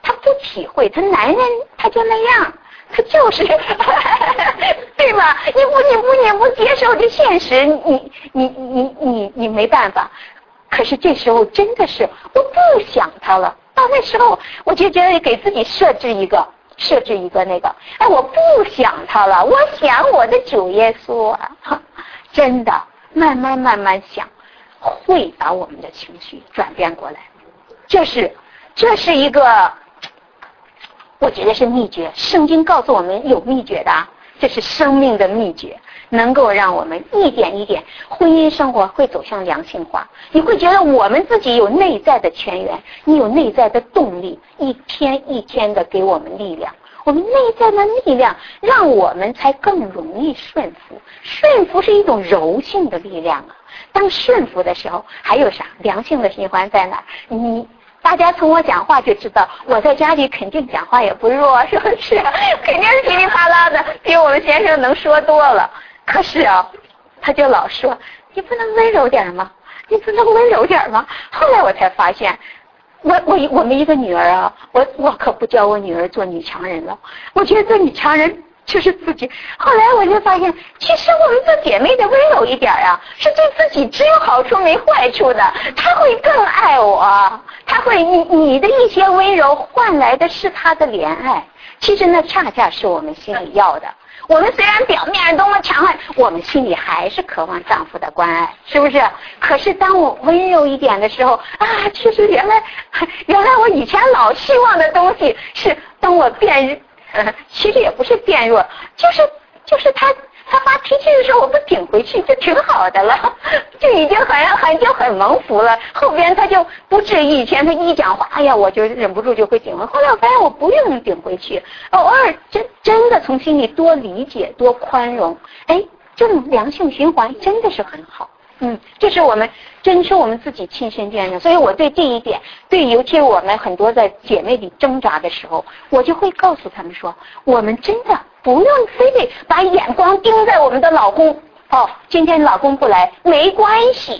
他不体会，他男人他就那样，他就是对吧？你不接受这现实，你没办法。可是这时候真的是我不想他了，到那时候我就觉得给自己设置一个那个，哎，我不想他了，我想我的主耶稣啊，真的慢慢想，会把我们的情绪转变过来。这是一个，我觉得是秘诀，圣经告诉我们有秘诀的，这是生命的秘诀，能够让我们一点一点婚姻生活会走向良性化。你会觉得我们自己有内在的泉源，你有内在的动力，一天一天的给我们力量，我们内在的力量让我们才更容易顺服。顺服是一种柔性的力量啊，当顺服的时候还有啥？良性的循环在哪儿？大家从我讲话就知道，我在家里肯定讲话也不弱，是不是？肯定是噼里啪啦的，比我们先生能说多了。可是啊，他就老说，你不能温柔点吗？你不能温柔点吗？后来我才发现，我们一个女儿啊，我可不教我女儿做女强人了。我觉得做女强人就是自己。后来我就发现，其实我们做姐妹的温柔一点啊，是对自己只有好处没坏处的。她会更爱我，她会你的一些温柔换来的是她的怜爱。其实那恰恰是我们心里要的。我们虽然表面上多么强悍，我们心里还是渴望丈夫的关爱，是不是？可是当我温柔一点的时候啊，其实原来我以前老希望的东西是当我其实也不是变弱，就是他发脾气的时候我不顶回去就挺好的了，就已经很蒙福了。后边他就不至于以前他一讲话，哎呀我就忍不住就会顶回。后来我发现我不用顶回去，偶尔真的从心里多理解多宽容，哎，这种良性循环真的是很好。这是我们真是我们自己亲身见证。所以我对这一点，尤其我们很多在姐妹里挣扎的时候，我就会告诉他们说，我们真的不用非得把眼光盯在我们的老公。今天老公不来没关系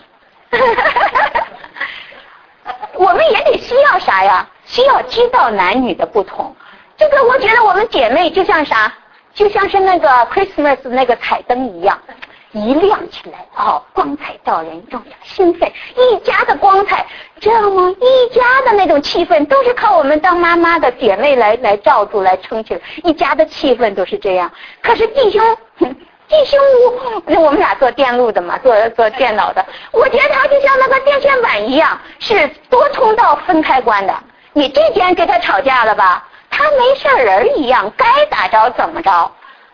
我们也得需要啥呀？需要知道男女的不同。这个我觉得我们姐妹就像啥，就像是那个 Christmas 那个彩灯一样，一亮起来，光彩照人，让人兴奋。一家的光彩，知道吗？一家的那种气氛都是靠我们当妈妈的姐妹来罩住来撑起来，一家的气氛都是这样。可是弟兄，我们俩做电路的嘛，做电脑的，我觉得他就像那个电线板一样，是多通道分开关的。你这边跟他吵架了吧，他没事人一样，该咋着怎么着。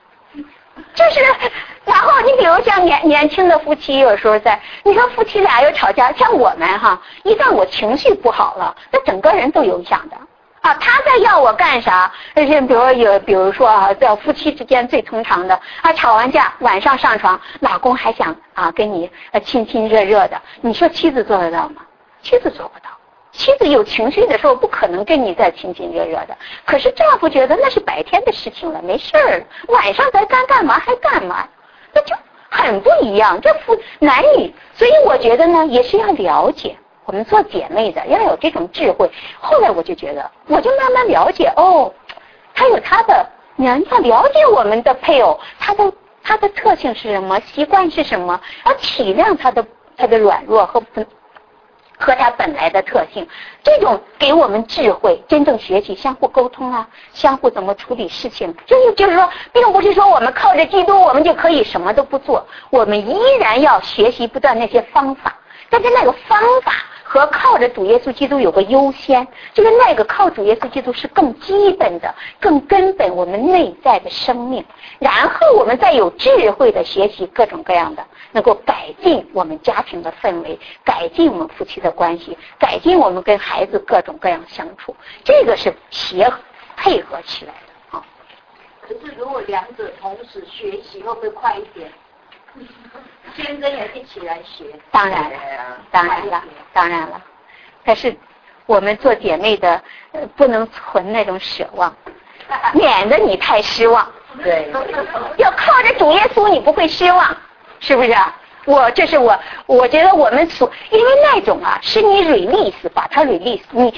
然后你比如像年轻的夫妻，有时候你说夫妻俩有吵架，像我们一旦我情绪不好了，那整个人都有影响的他在要我干啥？而且比如说在夫妻之间最通常的吵完架晚上上床，老公还想跟你亲亲热热的，你说妻子做得到吗？妻子做不到。妻子有情绪的时候不可能跟你再亲亲热热的，可是丈夫觉得那是白天的事情了，没事儿，晚上咱干嘛还干嘛，那就很不一样。这男女，所以我觉得呢，也是要了解。我们做姐妹的要有这种智慧。后来我就觉得，我就慢慢了解，他有他的，你要了解我们的配偶，他的特性是什么，习惯是什么，要体谅他的软弱和他本来的特性，这种给我们智慧，真正学习相互沟通相互怎么处理事情。就是说，并不是说我们靠着基督我们就可以什么都不做，我们依然要学习不断那些方法，但是那个方法和靠着主耶稣基督有个优先，就是那个靠主耶稣基督是更基本的、更根本我们内在的生命，然后我们再有智慧的学习各种各样的，能够改进我们家庭的氛围，改进我们夫妻的关系，改进我们跟孩子各种各样相处，这个是配合起来的可是如果两者同时学习，会不会快一点？先生也一起来学。 当然了。可是我们做姐妹的不能存那种奢望，免得你太失望。 对， 要靠着主耶稣，你不会失望，是不是？ 这是我觉得我们因为那种啊，是你 release， 把它 release，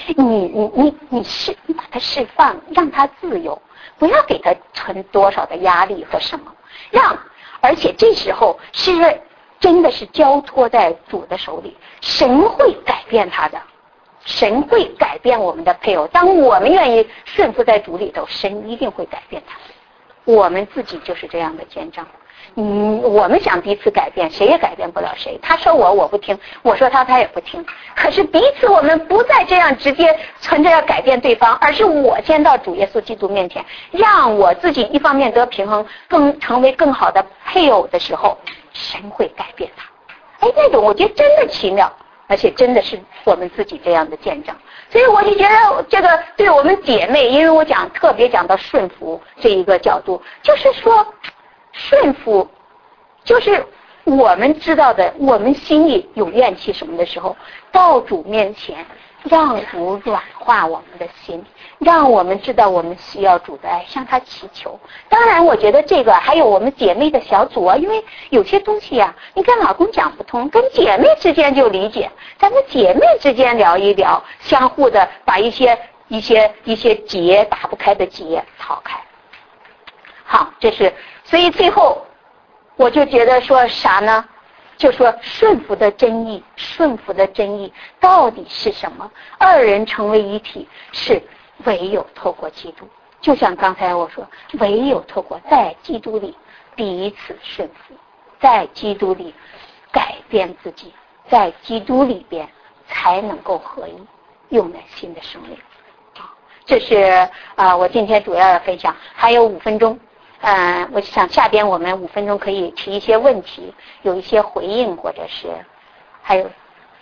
你把它释放，让它自由，不要给它存多少的压力和什么，而且这时候是真的是交托在主的手里，神会改变他的，神会改变我们的配偶。当我们愿意顺服在主里头，神一定会改变他。我们自己就是这样的见证。我们想彼此改变，谁也改变不了谁。他说我不听，我说他也不听。可是彼此我们不再这样直接存着要改变对方，而是我先到主耶稣基督面前，让我自己一方面得平衡，成为更好的配偶的时候，神会改变他。那种我觉得真的奇妙，而且真的是我们自己这样的见证。所以我就觉得这个对我们姐妹，因为我特别讲到顺服这一个角度，就是说顺服就是我们知道的，我们心里有怨气什么的时候，到主面前让主软化我们的心，让我们知道我们需要主的爱，向他祈求。当然我觉得这个还有我们姐妹的小组啊，因为有些东西啊你跟老公讲不通，跟姐妹之间就理解，咱们姐妹之间聊一聊，相互的把一些结打不开的结掏开。好，这是所以最后我就觉得说啥呢，就说顺服的真意到底是什么？二人成为一体，是唯有透过基督。就像刚才我说，唯有透过在基督里彼此顺服，在基督里改变自己，在基督里边才能够合一，有了新的生命。这是我今天主要的分享。还有5分钟，我想下边我们5分钟可以提一些问题，有一些回应，或者是还有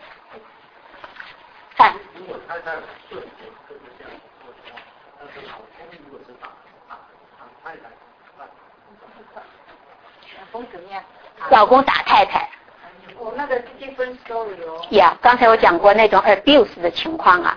看。老公打太太。 我那个 different story 哦。 呀，刚才我讲过那种 abuse 的情况啊。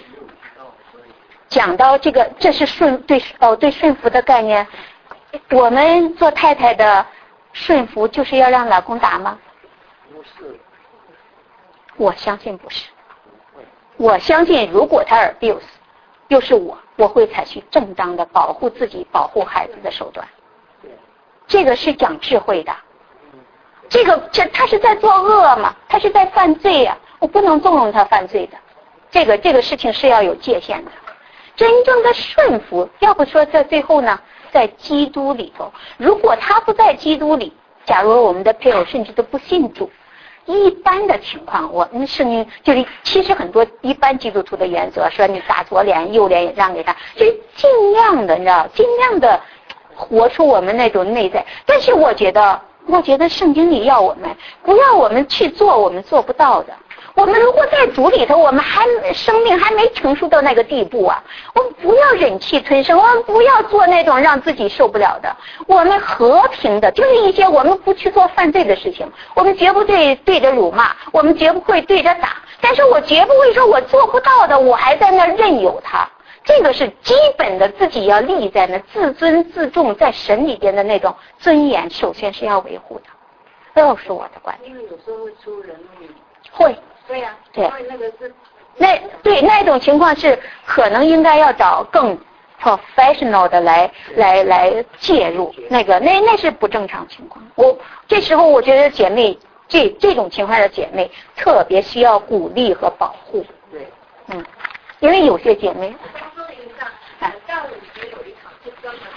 讲到这个，这是对顺服的概念。我们做太太的顺服就是要让老公打吗？ 不是。 我相信不是。我相信如果他 abuse， 又是我会采取正当的保护自己、保护孩子的手段。这个是讲智慧的。他是在作恶嘛，他是在犯罪呀，我不能纵容他犯罪的。这个事情是要有界限的。真正的顺服，要不说在最后呢，在基督里头。如果他不在基督里，假如我们的配偶甚至都不信主，一般的情况，我们圣经就是其实很多一般基督徒的原则，说你打左脸右脸也让给他，就是尽量的，你知道，尽量的活出我们那种内在。但是我觉得圣经里要我们不要我们去做我们做不到的。我们如果在主里头，我们生命还没成熟到那个地步啊，我们不要忍气吞声，我们不要做那种让自己受不了的。我们和平的，就是一些我们不去做犯罪的事情，我们绝不对着辱骂，我们绝不会对着打，但是我绝不会说我做不到的，我还在那任由他。这个是基本的，自己要立在那自尊自重，在神里边的那种尊严，首先是要维护的。这是我的观点。 因为有时候会出人命。 会。 对呀。 对。 因为那个是。 那种情况是可能应该要找更 professional 的来介入，那是不正常情况。这时候我觉得姐妹这种情况的姐妹特别需要鼓励和保护。 对。 因为有些姐妹。 下午有一场是专门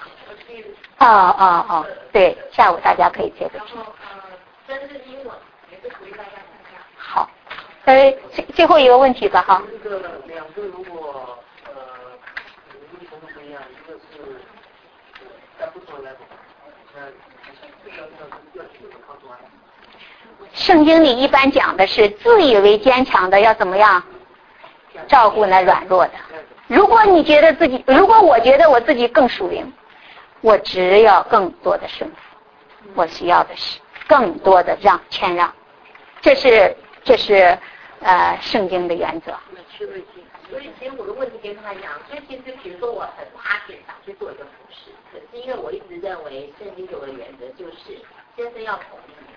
讲对，下午大家可以接着听。 然后真是英文也是鼓励大家参加。 好，最后一个问题吧哈。 两个如果一个不一样，一个是在不同 level， 要靠主爱。 圣经里一般讲的是自以为坚强的要怎么样照顾那软弱的。如果我觉得我自己更属灵，我只要更多的顺服，我需要的是更多的谦让。这是圣经的原则。 所以其实我的问题跟他一样，所以其实比如说我很花钱想去做一个服饰，可是因为我一直认为圣经给我的原则就是先生要同意，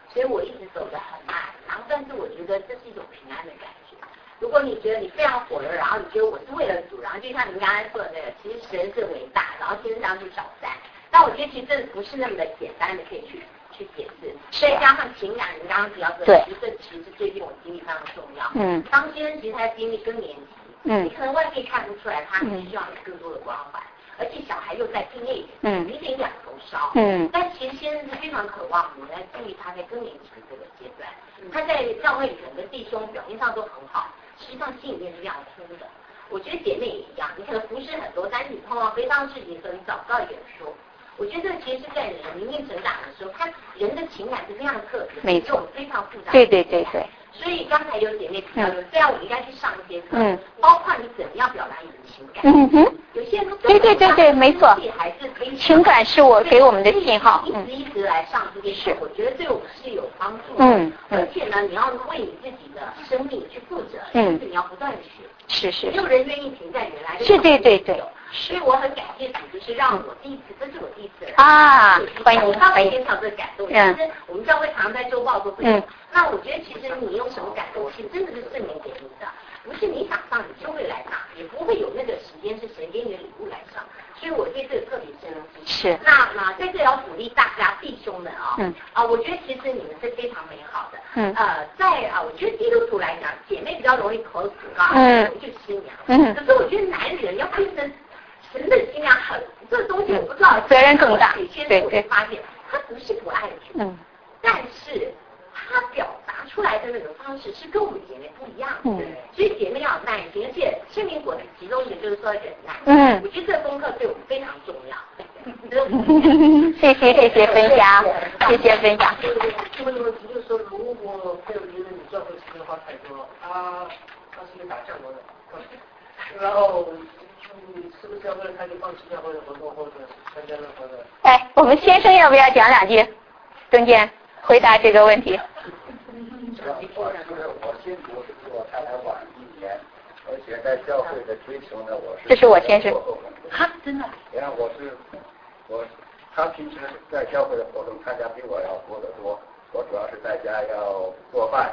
所以我一直走得很慢。然后，但是我觉得这是一种平安的感觉。如果你觉得你非常火热，然后你觉得我是为了主，然后就像你们刚才说的那个，其实神是伟大，然后天上是小三。但我觉得其实这不是那么的简单的可以去解释，再加上情感，你刚刚提到说，其实这其实最近我经历非常重要。当先生其实他经历更年期，你可能外面看不出来，他需要你更多的关怀，而且小孩又在听那个，你得两头烧。但其实先生是非常渴望你来注意他在更年期的这个阶段，他在教会里整个弟兄表面上都很好，实际上心里面是这样哭的。我觉得姐妹也一样，你可能服侍很多，但是你碰到悲伤事情的时候，你找不到一个人说。我觉得这其实是在人灵命成长的时候，他人的情感是非常特别， 没错， 非常复杂。 对。 所以刚才有姐妹提到的，虽然我应该去上一些课，包括你怎么样表达你的情感。有些人说对，没错。 还是可以。 情感是我给我们的信号。 一直来上这些课，我觉得对我们是有帮助的。而且呢，你要为你自己的生命去负责，你要不断的学。 是。 没有人愿意停在原来的。 是，对。 所以我很感谢主，就是让我第一次，这是我第一次啊，欢迎。 现场这个感动，其实我们教会常在周报都会有。那我觉得其实你用什么感动，其实真的是圣灵给你的，不是你想上你就会来上，也不会有那个时间是神给你的礼物来上。所以我对这个特别深入。 是。 那在这里要鼓励大家弟兄们我觉得其实你们是非常美好的。我觉得基督徒来讲，姐妹比较容易口苦就师娘。可是我觉得男人要变成神的心啊，这个东西我不知道， 责任更大。 对，我发现他不是不爱你，但是他表达出来的那种方式是跟我们姐妹不一样的。所以姐妹要有耐心，而且圣灵果的其中一个就是说忍耐。我觉得这个功课对我们非常重要。谢谢分享，谢谢分享。 这个问题就是说，如果没有一个女教会时间花太多，他是一个打酱油的，然后是不是要为了他就放弃教会的活动或者参加任何的？ 我们先生要不要讲两句？中间回答这个问题。 我信主是比我太太晚1年，而且在教会的追求呢，我是。 这是我先生。 真的。 因为他平时在教会的活动参加比我要多得多，我主要是在家要做饭。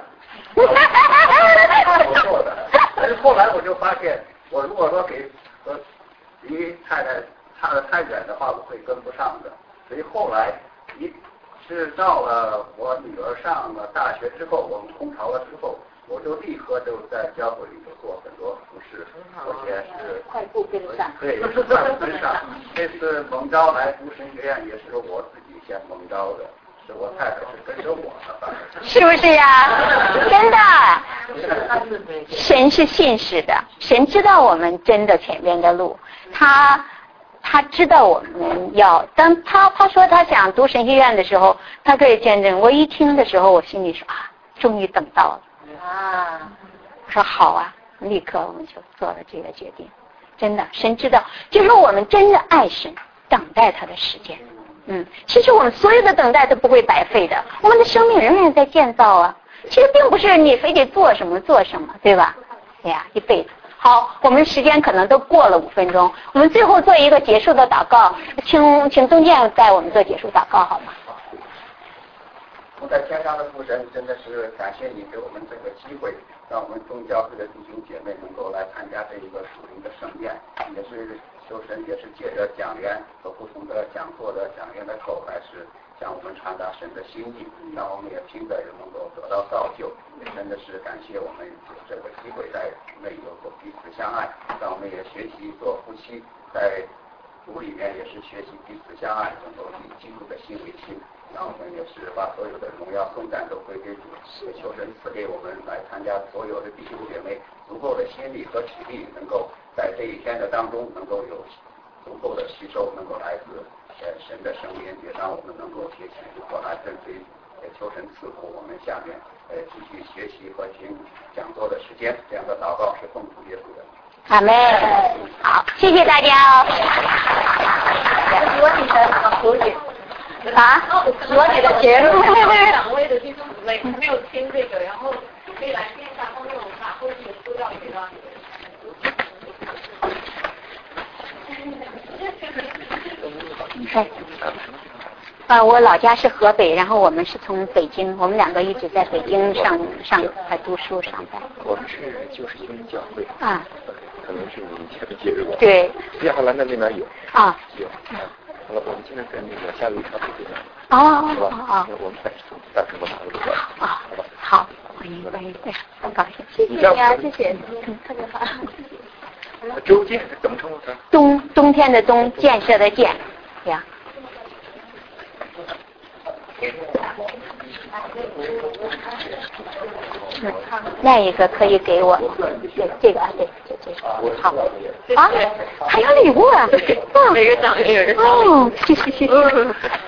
我做的，但是后来我就发现，我如果说离太太差得太远的话，我会跟不上的。所以后来是到了我女儿上了大学之后，我们空巢了之后，我就立刻就在教会里头做很多服饰，而且是快步跟上。 对，快步跟上。这次蒙召来读神学院也是我自己先蒙召的，是我太太是跟着我的， 是不是呀？真的，神是信实的，神知道我们真的前面的路，他知道我们当他说他想读神学院的时候，他可以见证。我一听的时候，我心里说终于等到了我说好啊，立刻我们就做了这个决定。真的，神知道，就是我们真的爱神，等待他的时间。其实我们所有的等待都不会白费的，我们的生命仍然在建造啊。其实并不是你非得做什么，对吧？一辈子。好，我们时间可能都过了5分钟，我们最后做一个结束的祷告，请宗建带我们做结束祷告好吗？ 我在天上的父神，真的是感谢你给我们这个机会，让我们众教会的弟兄姐妹能够来参加这一个属灵的盛宴，也是求神也是借着讲员和不同的讲座的讲员的口来是向我们传达神的心意，让我们也听着也能够得到造就。也真的是感谢我们有这个机会在内有彼此相爱，让我们也学习做夫妻，在主里面也是学习彼此相爱，能够以基督的心为心。让我们也是把所有的荣耀颂赞都归给主，也求神赐给我们来参加所有的弟兄姐妹足够的心力和体力，能够在这一天的当中能够有足够的吸收，能够来自神的声音，也让我们能够学习如何来跟随。也求神赐福我们下面继续学习和听讲座的时间。这样的祷告是奉主耶稣的。 阿门。好，谢谢大家我你的主姐。 我你的节目。 两位的弟兄姊妹没有听这个，然后可以来线下，后面我们把后续的资料给到你。 我老家是河北，然后我们是从北京，我们两个一直在北京读书上班。 我们是就是一个教会啊， 可能是你前面接触过。 对。 亚特兰大那边有。 啊。 有。好了，我们现在在那个夏威夷茶水这边。 哦。 我们大城市打个招呼。 啊。好，欢迎，很高兴。 谢谢你啊，谢谢，特别好。 周建怎么称呼他？ 冬天的冬，建设的建，呀。那一个可以给我，对这个啊，对，这个好啊，还有礼物啊， 每个奖励有人哦，谢谢。